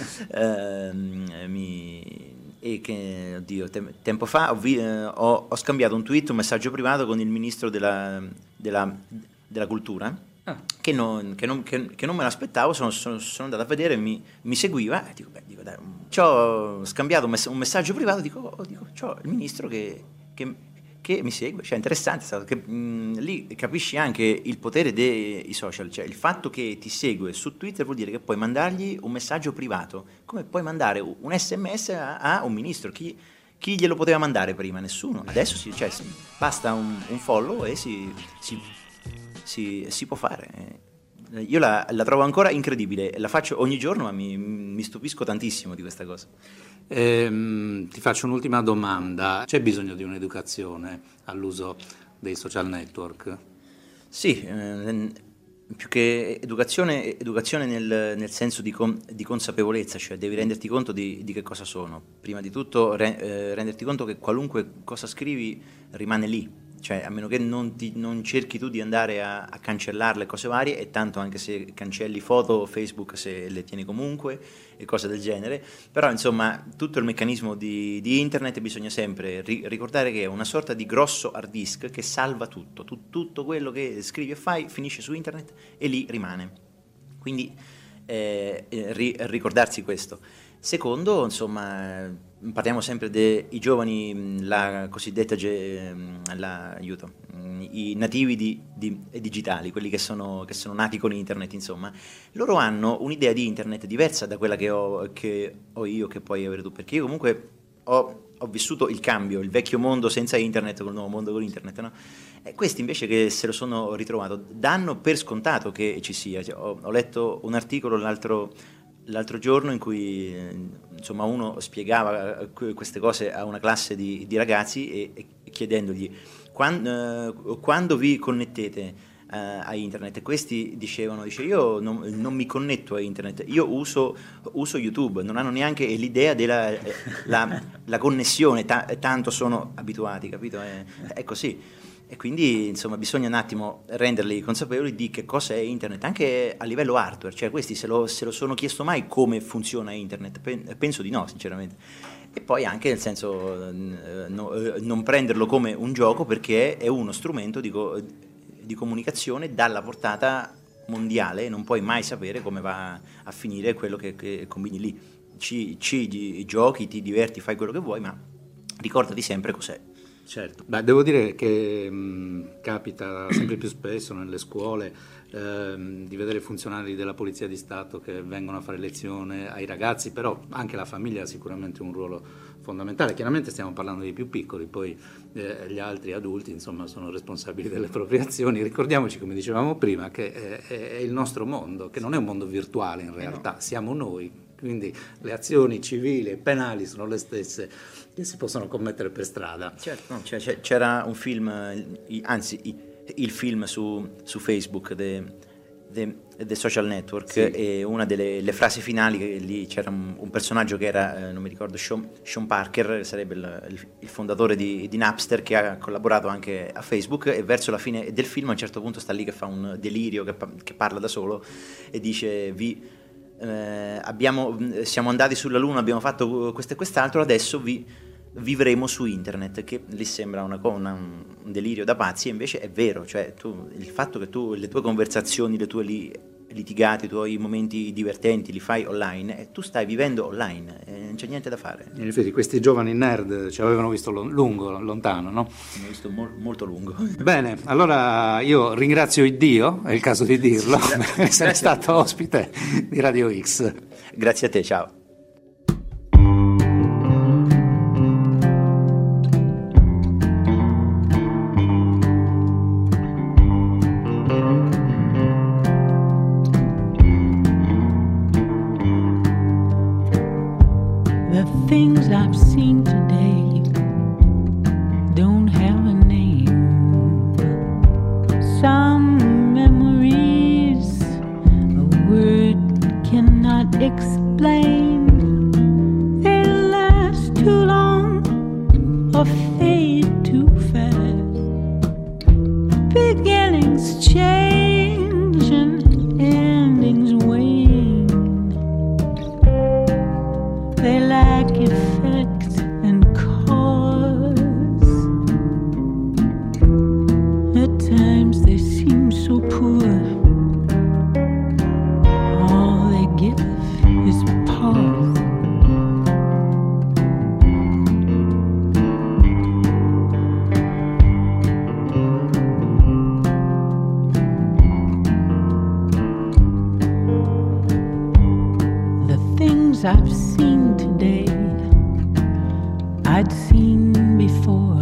eh, mi, e che, oddio, te, tempo fa ho, vi, eh, ho, ho scambiato un tweet, un messaggio privato con il ministro della, della, della cultura, ah. che, non, che, non, che, che non me l'aspettavo, sono, sono, sono andato a vedere, mi, mi seguiva, e dico, beh, dico, dai, ci ho scambiato un, mess- un messaggio privato, dico, oh, dico, c'ho il ministro che... che che mi segue, cioè interessante, è stato che, mh, lì capisci anche il potere dei social, cioè il fatto che ti segue su Twitter vuol dire che puoi mandargli un messaggio privato, come puoi mandare un sms a, a un ministro, chi, chi glielo poteva mandare prima? Nessuno, adesso si, cioè, si, basta un, un follow e si, si, si, si può fare. Io la, la trovo ancora incredibile, la faccio ogni giorno ma mi, mi stupisco tantissimo di questa cosa. Ehm, ti faccio un'ultima domanda, c'è bisogno di un'educazione all'uso dei social network? Sì, eh, più che educazione, educazione nel, nel senso di, con, di consapevolezza, cioè devi renderti conto di, di che cosa sono, prima di tutto re, eh, renderti conto che qualunque cosa scrivi rimane lì. Cioè, a meno che non, ti, non cerchi tu di andare a, a cancellarle cose varie, e tanto anche se cancelli foto, Facebook se le tieni comunque e cose del genere, però insomma tutto il meccanismo di, di internet bisogna sempre ri, ricordare che è una sorta di grosso hard disk che salva tutto, tu, tutto quello che scrivi e fai finisce su internet e lì rimane, quindi eh, ri, ricordarsi questo. Secondo, insomma, parliamo sempre dei giovani, la cosiddetta, la, aiuto, i nativi di, di, digitali, quelli che sono, che sono nati con internet, insomma, loro hanno un'idea di internet diversa da quella che ho, che ho io, che puoi avere tu, perché io comunque ho, ho vissuto il cambio, il vecchio mondo senza internet con il nuovo mondo con internet, no? E questi invece che se lo sono ritrovato danno per scontato che ci sia. Cioè, ho, ho letto un articolo l'altro L'altro giorno in cui insomma uno spiegava queste cose a una classe di, di ragazzi e, e chiedendogli quando, uh, quando vi connettete uh, a internet, e questi dicevano, dice io non, non mi connetto a internet, io uso, uso YouTube, non hanno neanche l'idea della la, la connessione, ta, tanto sono abituati, capito? È, è così. E quindi insomma bisogna un attimo renderli consapevoli di che cosa è internet, anche a livello hardware, cioè questi se lo, se lo sono chiesto mai come funziona internet, penso di no sinceramente, e poi anche nel senso eh, no, eh, non prenderlo come un gioco, perché è uno strumento di, co- di comunicazione dalla portata mondiale, non puoi mai sapere come va a finire quello che, che combini lì, ci, ci giochi, ti diverti, fai quello che vuoi, ma ricordati sempre cos'è. Certo, beh, devo dire che mh, capita sempre più spesso nelle scuole ehm, di vedere funzionari della Polizia di Stato che vengono a fare lezione ai ragazzi, però anche la famiglia ha sicuramente un ruolo fondamentale. Chiaramente stiamo parlando dei più piccoli, poi eh, gli altri adulti insomma sono responsabili delle proprie azioni. Ricordiamoci, come dicevamo prima, che è, è il nostro mondo, che non è un mondo virtuale in realtà, no. Siamo noi. Quindi le azioni civili e penali sono le stesse che si possono commettere per strada. Certo, no, cioè, c'era un film, anzi il film su, su Facebook, The, the, the Social Network, sì. E una delle le frasi finali, che lì c'era un, un personaggio che era, eh, non mi ricordo, Sean, Sean Parker, sarebbe il, il, il fondatore di, di Napster, che ha collaborato anche a Facebook, e verso la fine del film a un certo punto sta lì che fa un delirio, che, che parla da solo e dice vi... Eh, abbiamo, siamo andati sulla Luna, abbiamo fatto questo e quest'altro, adesso vi, vivremo su internet, che lì sembra una, una, un delirio da pazzi, e invece è vero, cioè tu, il fatto che tu le tue conversazioni, le tue li, litigate, i tuoi momenti divertenti li fai online, e tu stai vivendo online, eh, c'è niente da fare. In effetti questi giovani nerd ci avevano visto lo- lungo, lontano, no? Ci hanno visto mol- molto lungo. Bene, allora io ringrazio Iddio, è il caso di dirlo, Sì, per essere stato ospite di Radio X. Grazie a te, ciao. The things I've seen today don't have a name. Some memories a word cannot explain. They last too long or fade too fast. Beginnings change and endings wane. They lack effect and cause. At times they seem so poor. All they give is pause. The things I've seen today, I'd seen before.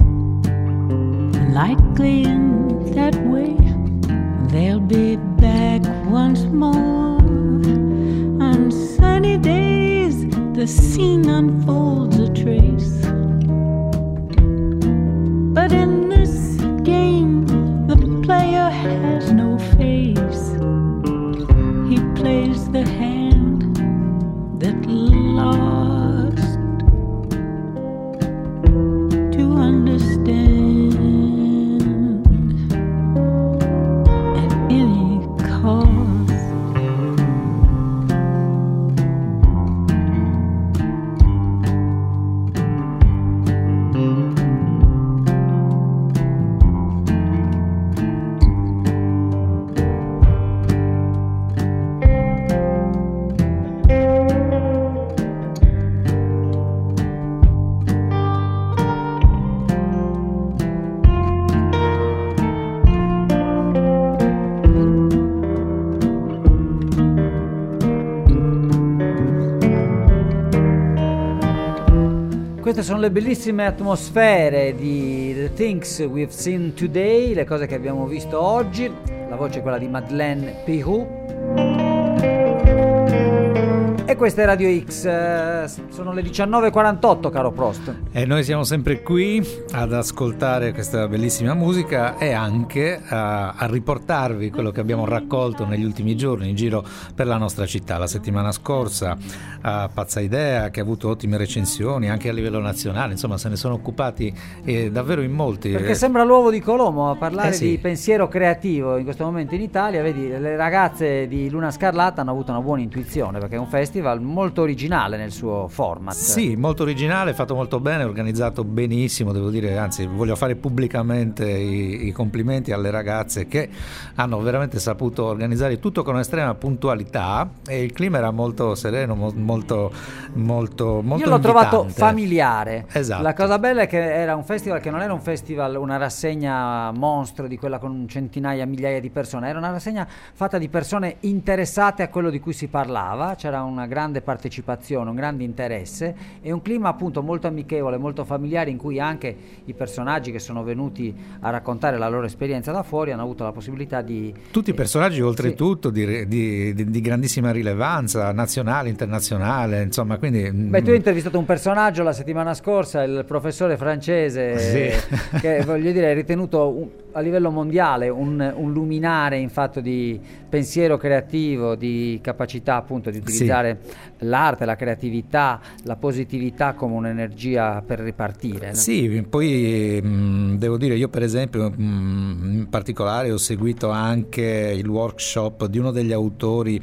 Likely in that way, they'll be back once more. On sunny days, the scene unfolds a trace. But in this game, the player has no face. He plays the hand that lost to understand at any cost. Queste sono le bellissime atmosfere di The Things We've Seen Today, le cose che abbiamo visto oggi. La voce è quella di Madeleine Peyroux. E questa è Radio X, eh, sono le diciannove e quarantotto, caro Prost. E noi siamo sempre qui ad ascoltare questa bellissima musica e anche a, a riportarvi quello che abbiamo raccolto negli ultimi giorni in giro per la nostra città. La settimana scorsa a Pazza Idea, che ha avuto ottime recensioni anche a livello nazionale, insomma se ne sono occupati eh, davvero in molti. Perché sembra l'uovo di Colombo a parlare Eh sì. di pensiero creativo in questo momento in Italia. Vedi, le ragazze di Luna Scarlatta hanno avuto una buona intuizione, perché è un festival molto originale nel suo format. Sì, molto originale, fatto molto bene, organizzato benissimo, devo dire, anzi voglio fare pubblicamente i, i complimenti alle ragazze che hanno veramente saputo organizzare tutto con estrema puntualità e il clima era molto sereno, mo- molto molto molto Io l'ho trovato invitante. familiare. Esatto. La cosa bella è che era un festival che non era un festival, una rassegna mostro di quella con centinaia, migliaia di persone, era una rassegna fatta di persone interessate a quello di cui si parlava, c'era una grande partecipazione, un grande interesse e un clima appunto molto amichevole, molto familiare, in cui anche i personaggi che sono venuti a raccontare la loro esperienza da fuori hanno avuto la possibilità di... Tutti i personaggi sì. oltretutto di, di, di, di grandissima rilevanza nazionale, internazionale, insomma, quindi... Beh, tu hai intervistato un personaggio la settimana scorsa, il professore francese, Sì. che voglio dire è ritenuto un, a livello mondiale un, un luminare in fatto di pensiero creativo, di capacità appunto di utilizzare sì. l'arte, la creatività, la positività come un'energia per ripartire, no? Sì, poi mh, devo dire, io per esempio mh, in particolare ho seguito anche il workshop di uno degli autori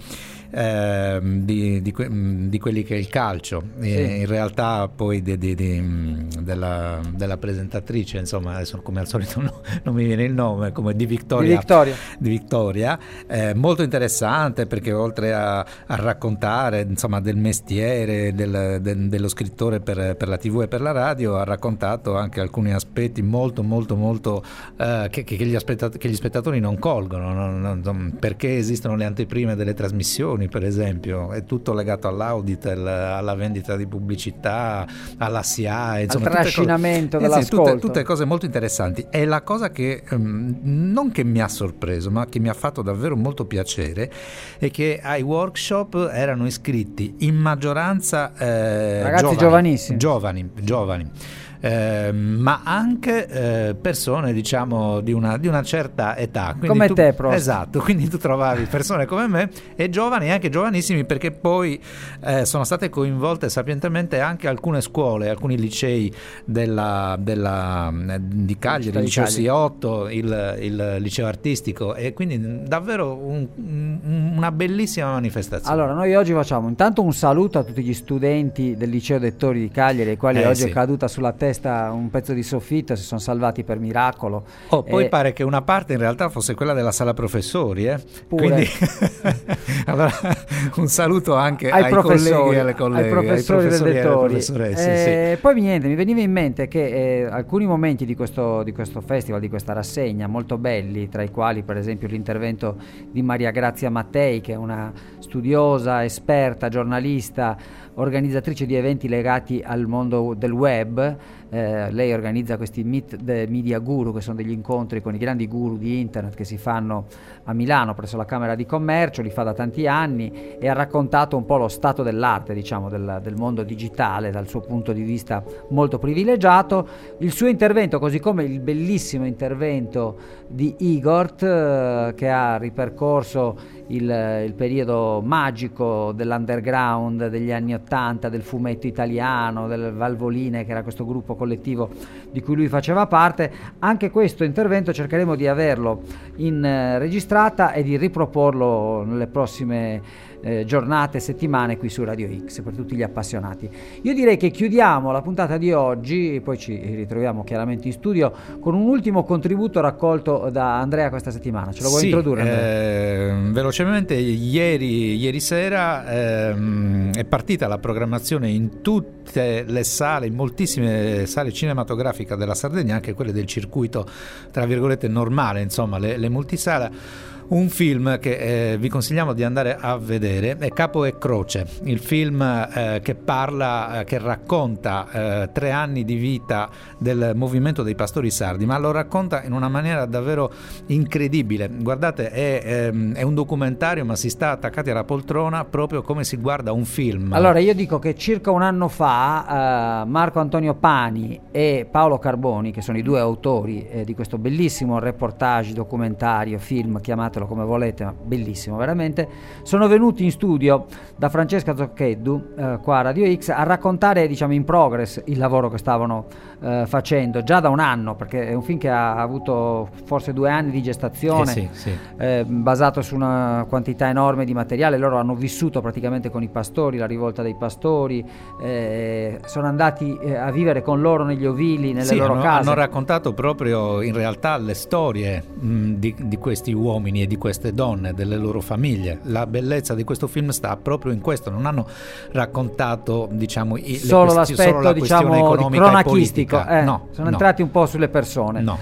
eh, di, di, que- di quelli che è il calcio. Sì. E in realtà poi di, di, di, della, della presentatrice, insomma, adesso come al solito no, non mi viene il nome, come di Vittoria, Di Vittoria. di Vittoria, eh, molto interessante, perché oltre a, a raccontare, insomma, del mestiere del, del- dello scrittore per, per la tivù e per la radio, ha raccontato anche alcuni aspetti molto molto molto eh, che, che, gli aspettat- che gli spettatori non colgono, non- non- non- perché esistono le anteprime delle trasmissioni, per esempio, è tutto legato all'Auditel, alla vendita di pubblicità, alla S I A E, insomma, Al tutte cose- trascinamento eh sì, dell'ascolto. tutte, tutte cose molto interessanti. E la cosa che ehm, non che mi ha sorpreso, ma che mi ha fatto davvero molto piacere, è che ai workshop erano iscritti in maggioranza eh, Ragazzi giovani, giovanissimi. giovani, giovani. Eh, ma anche eh, persone, diciamo, di una, di una certa età. Quindi Come tu- te, Prost. Esatto, quindi tu trovavi persone come me e giovani, anche giovanissimi, perché poi eh, sono state coinvolte sapientemente anche alcune scuole, alcuni licei della, della, di Cagliari, il liceo Cagliari. C otto, il, il liceo artistico, e quindi davvero un- un- una bellissima manifestazione. Allora, noi oggi facciamo intanto un saluto a tutti gli studenti del liceo Dettori di Cagliari, ai quali Eh, oggi sì. è caduta sulla testa un pezzo di soffitto, si sono salvati per miracolo. Oh, poi E- pare che una parte in realtà fosse quella della sala professori, eh? Pure. Quindi allora, un saluto anche ai ai professori, colleghi e alle colleghe, ai professori, ai professori del e alle Dettori. professoresse, sì. Eh, Poi niente, mi veniva in mente che eh, alcuni momenti di questo, di questo festival, di questa rassegna, molto belli, tra i quali per esempio l'intervento di Maria Grazia Mattei, che è una studiosa, esperta, giornalista, organizzatrice di eventi legati al mondo del web. Eh, lei organizza questi Meet the Media Guru, che sono degli incontri con i grandi guru di internet che si fanno a Milano presso la Camera di Commercio, li fa da tanti anni, e ha raccontato un po' lo stato dell'arte, diciamo, del, del mondo digitale dal suo punto di vista molto privilegiato. Il suo intervento, così come il bellissimo intervento di Igor, eh, che ha ripercorso il, il periodo magico dell'underground degli anni ottanta, del fumetto italiano, del Valvoline, che era questo gruppo collettivo di cui lui faceva parte. Anche questo intervento cercheremo di averlo in eh, registrata e di riproporlo nelle prossime eh, giornate, settimane qui su Radio X per tutti gli appassionati. Io direi che chiudiamo la puntata di oggi, poi ci ritroviamo chiaramente in studio con un ultimo contributo raccolto da Andrea questa settimana. Ce lo vuoi Sì, introdurre, Andrea? eh, velocemente, ieri, ieri sera ehm, è partita la programmazione in tutte le sale, in moltissime sale cinematografiche della Sardegna, anche quelle del circuito tra virgolette normale, insomma le, le multisala. Un film che eh, vi consigliamo di andare a vedere è Capo e Croce, il film eh, che parla, eh, che racconta eh, tre anni di vita del movimento dei pastori sardi, ma lo racconta in una maniera davvero incredibile. Guardate, è, ehm, è un documentario, ma si sta attaccati alla poltrona proprio come si guarda un film. Allora, io dico che circa un anno fa eh, Marco Antonio Pani e Paolo Carboni, che sono i due autori eh, di questo bellissimo reportage, documentario, film, chiamatelo come volete, ma bellissimo veramente, sono venuti in studio da Francesca Zoccheddu eh, qua a Radio X a raccontare, diciamo, in progress il lavoro che stavano eh, facendo già da un anno, perché è un film che ha avuto forse due anni di gestazione, Eh sì, sì. eh, basato su una quantità enorme di materiale. Loro hanno vissuto praticamente con i pastori, la rivolta dei pastori, eh, sono andati eh, a vivere con loro negli ovili, nelle Sì, loro hanno, case. hanno raccontato proprio in realtà le storie mh, di, di questi uomini e di queste donne, delle loro famiglie. La bellezza di questo film sta proprio in questo, non hanno raccontato, diciamo, i, solo le questi- l'aspetto, solo la questione diciamo, di economica e cronachistico, politica. eh, no, sono no. entrati un po' sulle persone. No.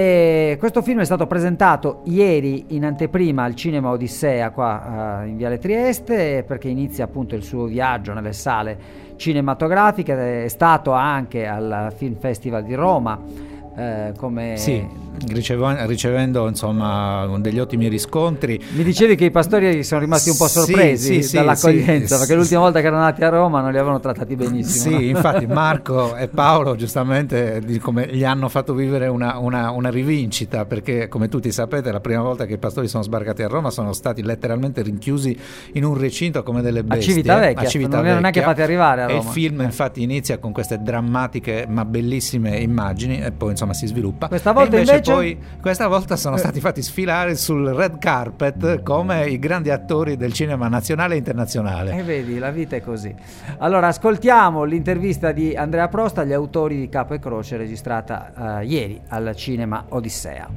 E questo film è stato presentato ieri in anteprima al Cinema Odissea qua eh, in Viale Trieste, perché inizia appunto il suo viaggio nelle sale cinematografiche. È stato anche al Film Festival di Roma eh, come Sì, ricevo- ricevendo insomma degli ottimi riscontri. mi dicevi che i pastori sono rimasti un po' Sì, sorpresi sì, sì, dall'accoglienza, sì, perché sì. l'ultima volta che erano andati a Roma non li avevano trattati benissimo. Sì, no? infatti Marco e Paolo giustamente di- come gli hanno fatto vivere una, una, una rivincita, perché come tutti sapete la prima volta che i pastori sono sbarcati a Roma sono stati letteralmente rinchiusi in un recinto come delle bestie. Civitavecchia, a Civitavecchia. non li hanno neanche fatti arrivare a E il Roma. film infatti inizia con queste drammatiche ma bellissime immagini, e poi insomma insomma si sviluppa. Questa volta e invece, invece poi questa volta sono stati fatti sfilare sul red carpet come i grandi attori del cinema nazionale e internazionale. E vedi, la vita è così. Allora ascoltiamo l'intervista di Andrea Prost agli autori di Capo e Croce, registrata uh, ieri al Cinema Odissea.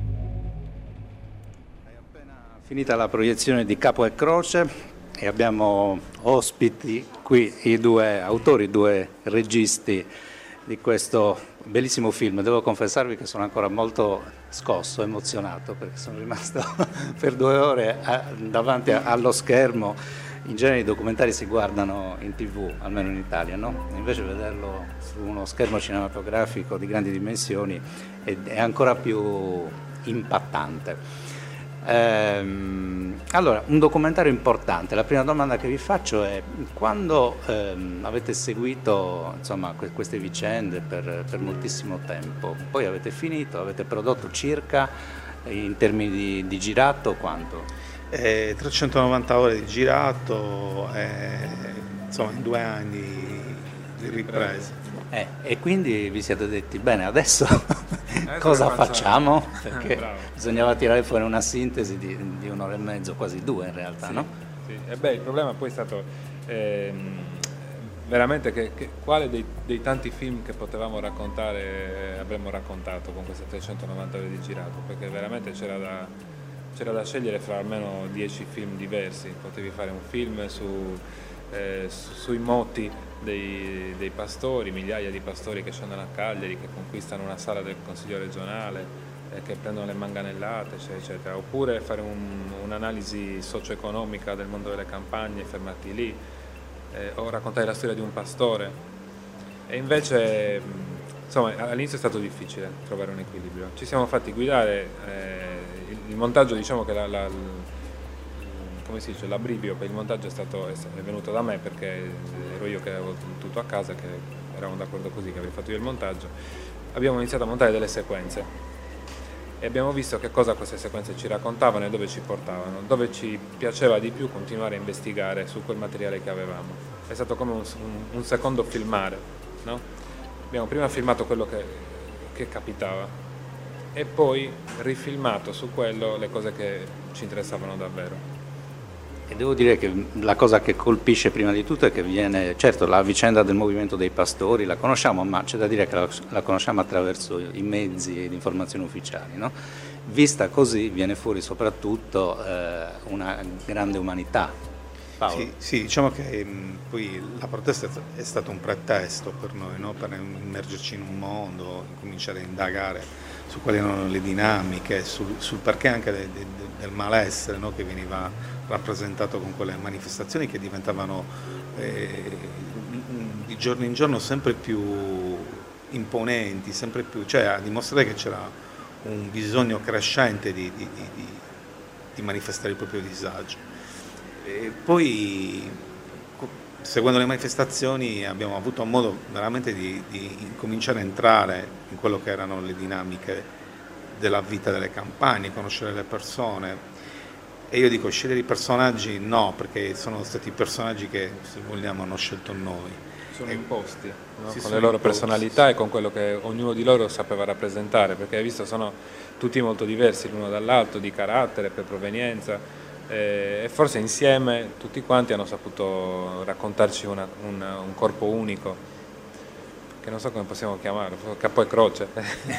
Finita la proiezione di Capo e Croce e abbiamo ospiti qui i due autori, i due registi di questo bellissimo film. Devo confessarvi che sono ancora molto scosso, emozionato, perché sono rimasto per due ore a, davanti a, allo schermo. In genere i documentari si guardano in tivù, almeno in Italia, no? Invece vederlo su uno schermo cinematografico di grandi dimensioni è, è ancora più impattante. Ehm, allora, un documentario importante. La prima domanda che vi faccio è: quando ehm, avete seguito insomma que- queste vicende per, per moltissimo tempo, poi avete finito, avete prodotto circa, in termini di, di girato, quanto? Eh, trecentonovanta ore di girato, eh, insomma in due anni di riprese. Eh, e quindi vi siete detti, bene, adesso cosa facciamo? Perché Bravo. bisognava tirare fuori una sintesi di, di un'ora e mezzo, quasi due in realtà, Sì, no? sì. E beh, il problema poi è stato ehm, veramente che, che quale dei, dei tanti film che potevamo raccontare eh, avremmo raccontato con queste trecentonovanta ore di girato, perché veramente c'era da, c'era da scegliere fra almeno dieci film diversi. Potevi fare un film su, eh, su, sui moti dei, dei pastori, migliaia di pastori che scendono a Cagliari, che conquistano una sala del Consiglio regionale, eh, che prendono le manganellate, eccetera, eccetera. Oppure fare un, un'analisi socio-economica del mondo delle campagne, fermarti lì, eh, o raccontare la storia di un pastore. E invece, insomma, all'inizio è stato difficile trovare un equilibrio. Ci siamo fatti guidare, eh, il, il montaggio, diciamo che la, la come si dice, l'abbrivio per il montaggio è, stato, è venuto da me, perché ero io che avevo tutto a casa, che eravamo d'accordo così, che avevo fatto io il montaggio. Abbiamo iniziato a montare delle sequenze e abbiamo visto che cosa queste sequenze ci raccontavano e dove ci portavano, dove ci piaceva di più continuare a investigare su quel materiale che avevamo. È stato come un, un, un secondo filmare, no? Abbiamo prima filmato quello che, che capitava e poi rifilmato su quello le cose che ci interessavano davvero. E devo dire che la cosa che colpisce prima di tutto è che viene, certo, la vicenda del movimento dei pastori la conosciamo, ma c'è da dire che la, la conosciamo attraverso i mezzi di informazione ufficiali, no? Vista così viene fuori soprattutto eh, una grande umanità. Paolo. Sì, sì, diciamo che mh, poi la protesta è stato un pretesto per noi, no? Per immergerci in un mondo, cominciare a indagare su quali erano le dinamiche, sul, sul perché anche de, de, del malessere, no? Che veniva rappresentato con quelle manifestazioni che diventavano eh, di giorno in giorno sempre più imponenti, sempre più, cioè a dimostrare che c'era un bisogno crescente di, di, di, di manifestare il proprio disagio. E poi, seguendo le manifestazioni, abbiamo avuto modo veramente di, di cominciare a entrare in quello che erano le dinamiche della vita delle campagne, conoscere le persone. E io dico, scegliere i personaggi no, perché sono stati personaggi che, se vogliamo, hanno scelto noi. Sono imposti, no? Con sono le loro imposti. personalità e con quello che ognuno di loro sapeva rappresentare, perché hai visto sono tutti molto diversi l'uno dall'altro, di carattere, per provenienza, eh, e forse insieme tutti quanti hanno saputo raccontarci una, una, un corpo unico, che non so come possiamo chiamarlo, Capo e Croce.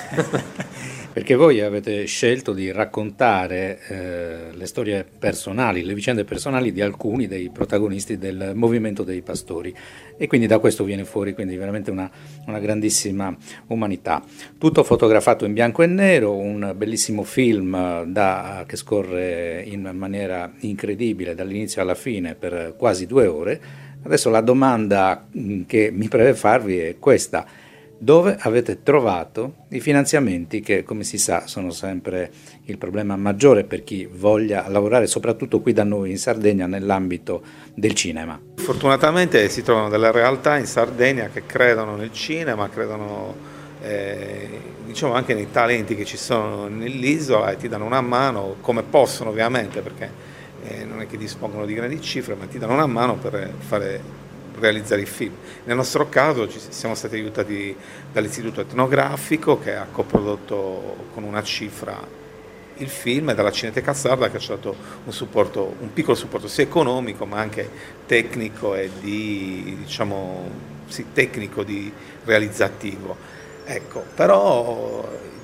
Perché voi avete scelto di raccontare eh, le storie personali, le vicende personali di alcuni dei protagonisti del movimento dei pastori, e quindi da questo viene fuori quindi veramente una, una grandissima umanità. Tutto fotografato in bianco e nero, un bellissimo film da, che scorre in maniera incredibile dall'inizio alla fine per quasi due ore. Adesso la domanda che mi preme farvi è questa: dove avete trovato i finanziamenti che, come si sa, sono sempre il problema maggiore per chi voglia lavorare, soprattutto qui da noi in Sardegna, nell'ambito del cinema? Fortunatamente si trovano delle realtà in Sardegna che credono nel cinema, credono eh, diciamo anche nei talenti che ci sono nell'isola, e ti danno una mano come possono, ovviamente, perché eh, non è che dispongono di grandi cifre, ma ti danno una mano per fare realizzare il film. Nel nostro caso ci siamo stati aiutati dall'Istituto Etnografico che ha coprodotto con una cifra il film e dalla Cineteca Sarda che ci ha dato un supporto, un piccolo supporto sia economico ma anche tecnico e di, diciamo, sì, tecnico di realizzativo. Ecco, però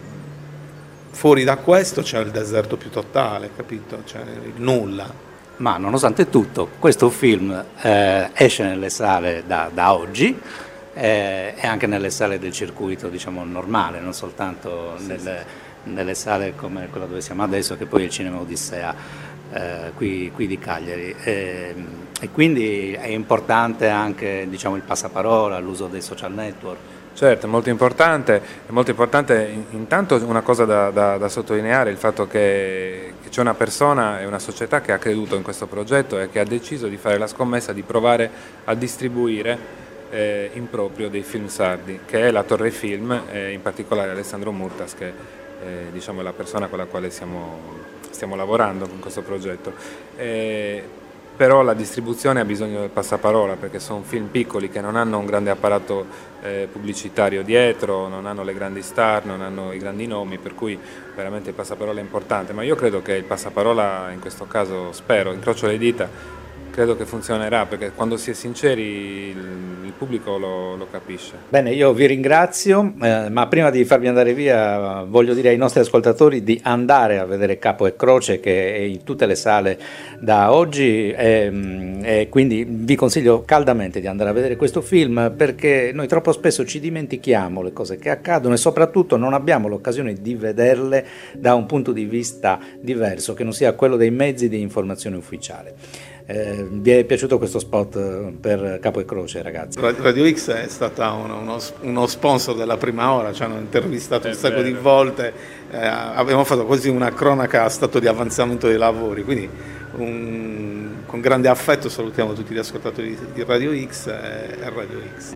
fuori da questo c'è il deserto più totale, capito? C'è il nulla. Ma nonostante tutto, questo film eh, esce nelle sale da, da oggi eh, e anche nelle sale del circuito, diciamo, normale, non soltanto sì, nelle, sì. nelle sale come quella dove siamo adesso, che poi è il Cinema Odissea eh, qui, qui di Cagliari. E, e quindi è importante anche, diciamo, il passaparola, l'uso dei social network. Certo, è molto importante, è molto importante intanto una cosa da, da, da sottolineare, il fatto che, che c'è una persona e una società che ha creduto in questo progetto e che ha deciso di fare la scommessa di provare a distribuire eh, in proprio dei film sardi, che è la Torre Film, e in particolare Alessandro Murtas, che eh, diciamo, è la persona con la quale siamo, stiamo lavorando con questo progetto. E, però la distribuzione ha bisogno del passaparola, perché sono film piccoli che non hanno un grande apparato eh, pubblicitario dietro, non hanno le grandi star, non hanno i grandi nomi, per cui veramente il passaparola è importante, ma io credo che il passaparola in questo caso, spero, incrocio le dita, credo che funzionerà, perché quando si è sinceri il, il pubblico lo, lo capisce. Bene, io vi ringrazio, eh, ma prima di farvi andare via voglio dire ai nostri ascoltatori di andare a vedere Capo e Croce, che è in tutte le sale da oggi, e, e quindi vi consiglio caldamente di andare a vedere questo film, perché noi troppo spesso ci dimentichiamo le cose che accadono e soprattutto non abbiamo l'occasione di vederle da un punto di vista diverso, che non sia quello dei mezzi di informazione ufficiale. Eh, vi è piaciuto questo spot per Capo e Croce, ragazzi? Radio X è stata uno, uno, uno sponsor della prima ora, ci hanno intervistato è un sacco vero. di volte, eh, abbiamo fatto quasi una cronaca a stato di avanzamento dei lavori, quindi un, con grande affetto salutiamo tutti gli ascoltatori di, di Radio X e, e Radio X.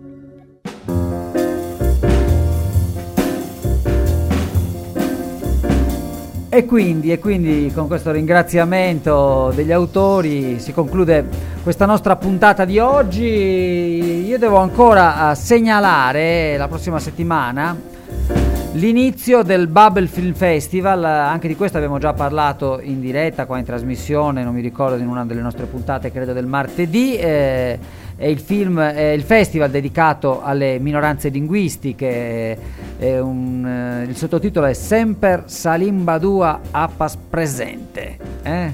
E quindi, e quindi con questo ringraziamento degli autori si conclude questa nostra puntata di oggi. Io devo ancora segnalare la prossima settimana l'inizio del Babel Film Festival, anche di questo abbiamo già parlato in diretta qua in trasmissione, non mi ricordo, in una delle nostre puntate, credo del martedì. Eh, è il film, è il festival dedicato alle minoranze linguistiche, è un, eh, il sottotitolo è Semper Salim Badua Appas Presente, eh?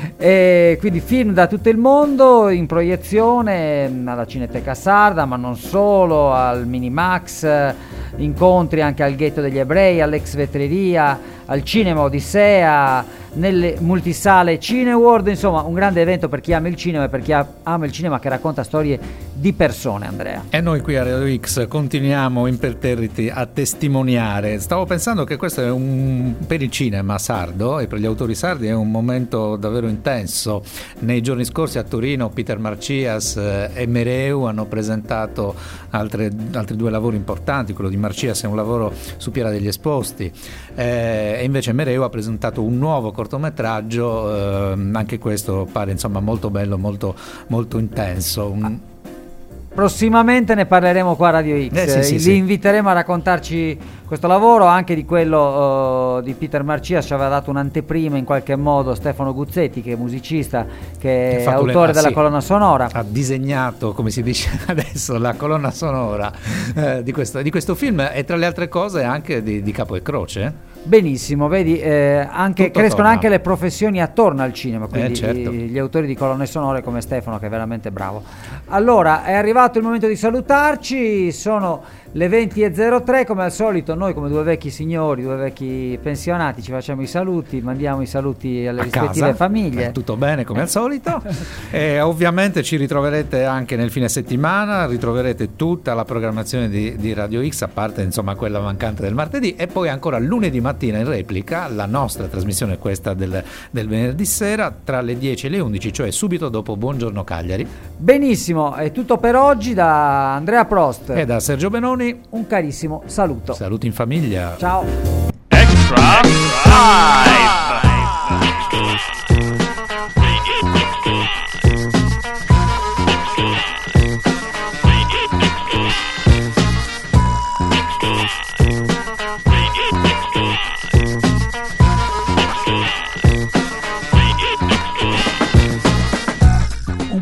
E quindi film da tutto il mondo in proiezione alla Cineteca Sarda, ma non solo, al Minimax, incontri anche al Ghetto degli Ebrei, all'Ex Vetreria, al Cinema Odissea, nelle multisale Cineworld, insomma un grande evento per chi ama il cinema e per chi ama il cinema che racconta storie di persone, Andrea. E noi qui a Radio X continuiamo imperterriti a testimoniare. Stavo pensando che questo è un, per il cinema sardo e per gli autori sardi è un momento davvero intenso. Nei giorni scorsi a Torino Peter Marcias e Mereu hanno presentato altre, altri due lavori importanti. Quello di Marcias è un lavoro su Piera degli Esposti, eh, e invece Mereu ha presentato un nuovo cortometraggio, eh, anche questo pare insomma molto bello, molto, molto intenso. Un... Prossimamente ne parleremo qua a Radio X, eh, sì, sì, li sì. inviteremo a raccontarci questo lavoro, anche di quello uh, di Peter Marcias. Ci aveva dato un'anteprima in qualche modo Stefano Guzzetti, che è musicista, che è autore le... ah, della sì. colonna sonora. Ha disegnato, come si dice adesso, la colonna sonora eh, di, questo, di questo film e tra le altre cose anche di, di Capo e Croce. Benissimo, vedi, eh, anche, crescono torna. anche le professioni attorno al cinema, quindi eh, certo. gli, gli autori di colonne sonore come Stefano, che è veramente bravo. Allora, è arrivato il momento di salutarci, sono le venti e zero tre, come al solito noi come due vecchi signori, due vecchi pensionati ci facciamo i saluti, mandiamo i saluti alle a rispettive casa, famiglie. eh, tutto bene come al solito. E ovviamente ci ritroverete anche nel fine settimana, ritroverete tutta la programmazione di, di Radio X, a parte insomma quella mancante del martedì, e poi ancora lunedì mattina in replica la nostra trasmissione, questa del, del venerdì sera, tra le dieci e le undici, cioè subito dopo Buongiorno Cagliari. Benissimo, è tutto per oggi da Andrea Prost e da Sergio Benoni. Un carissimo saluto. Saluti in famiglia. Ciao. Extra Live.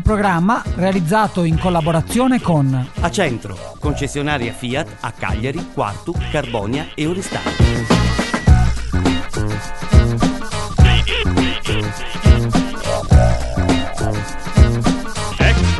programma realizzato in collaborazione con Acentro, concessionaria Fiat a Cagliari, Quartu, Carbonia e Oristano.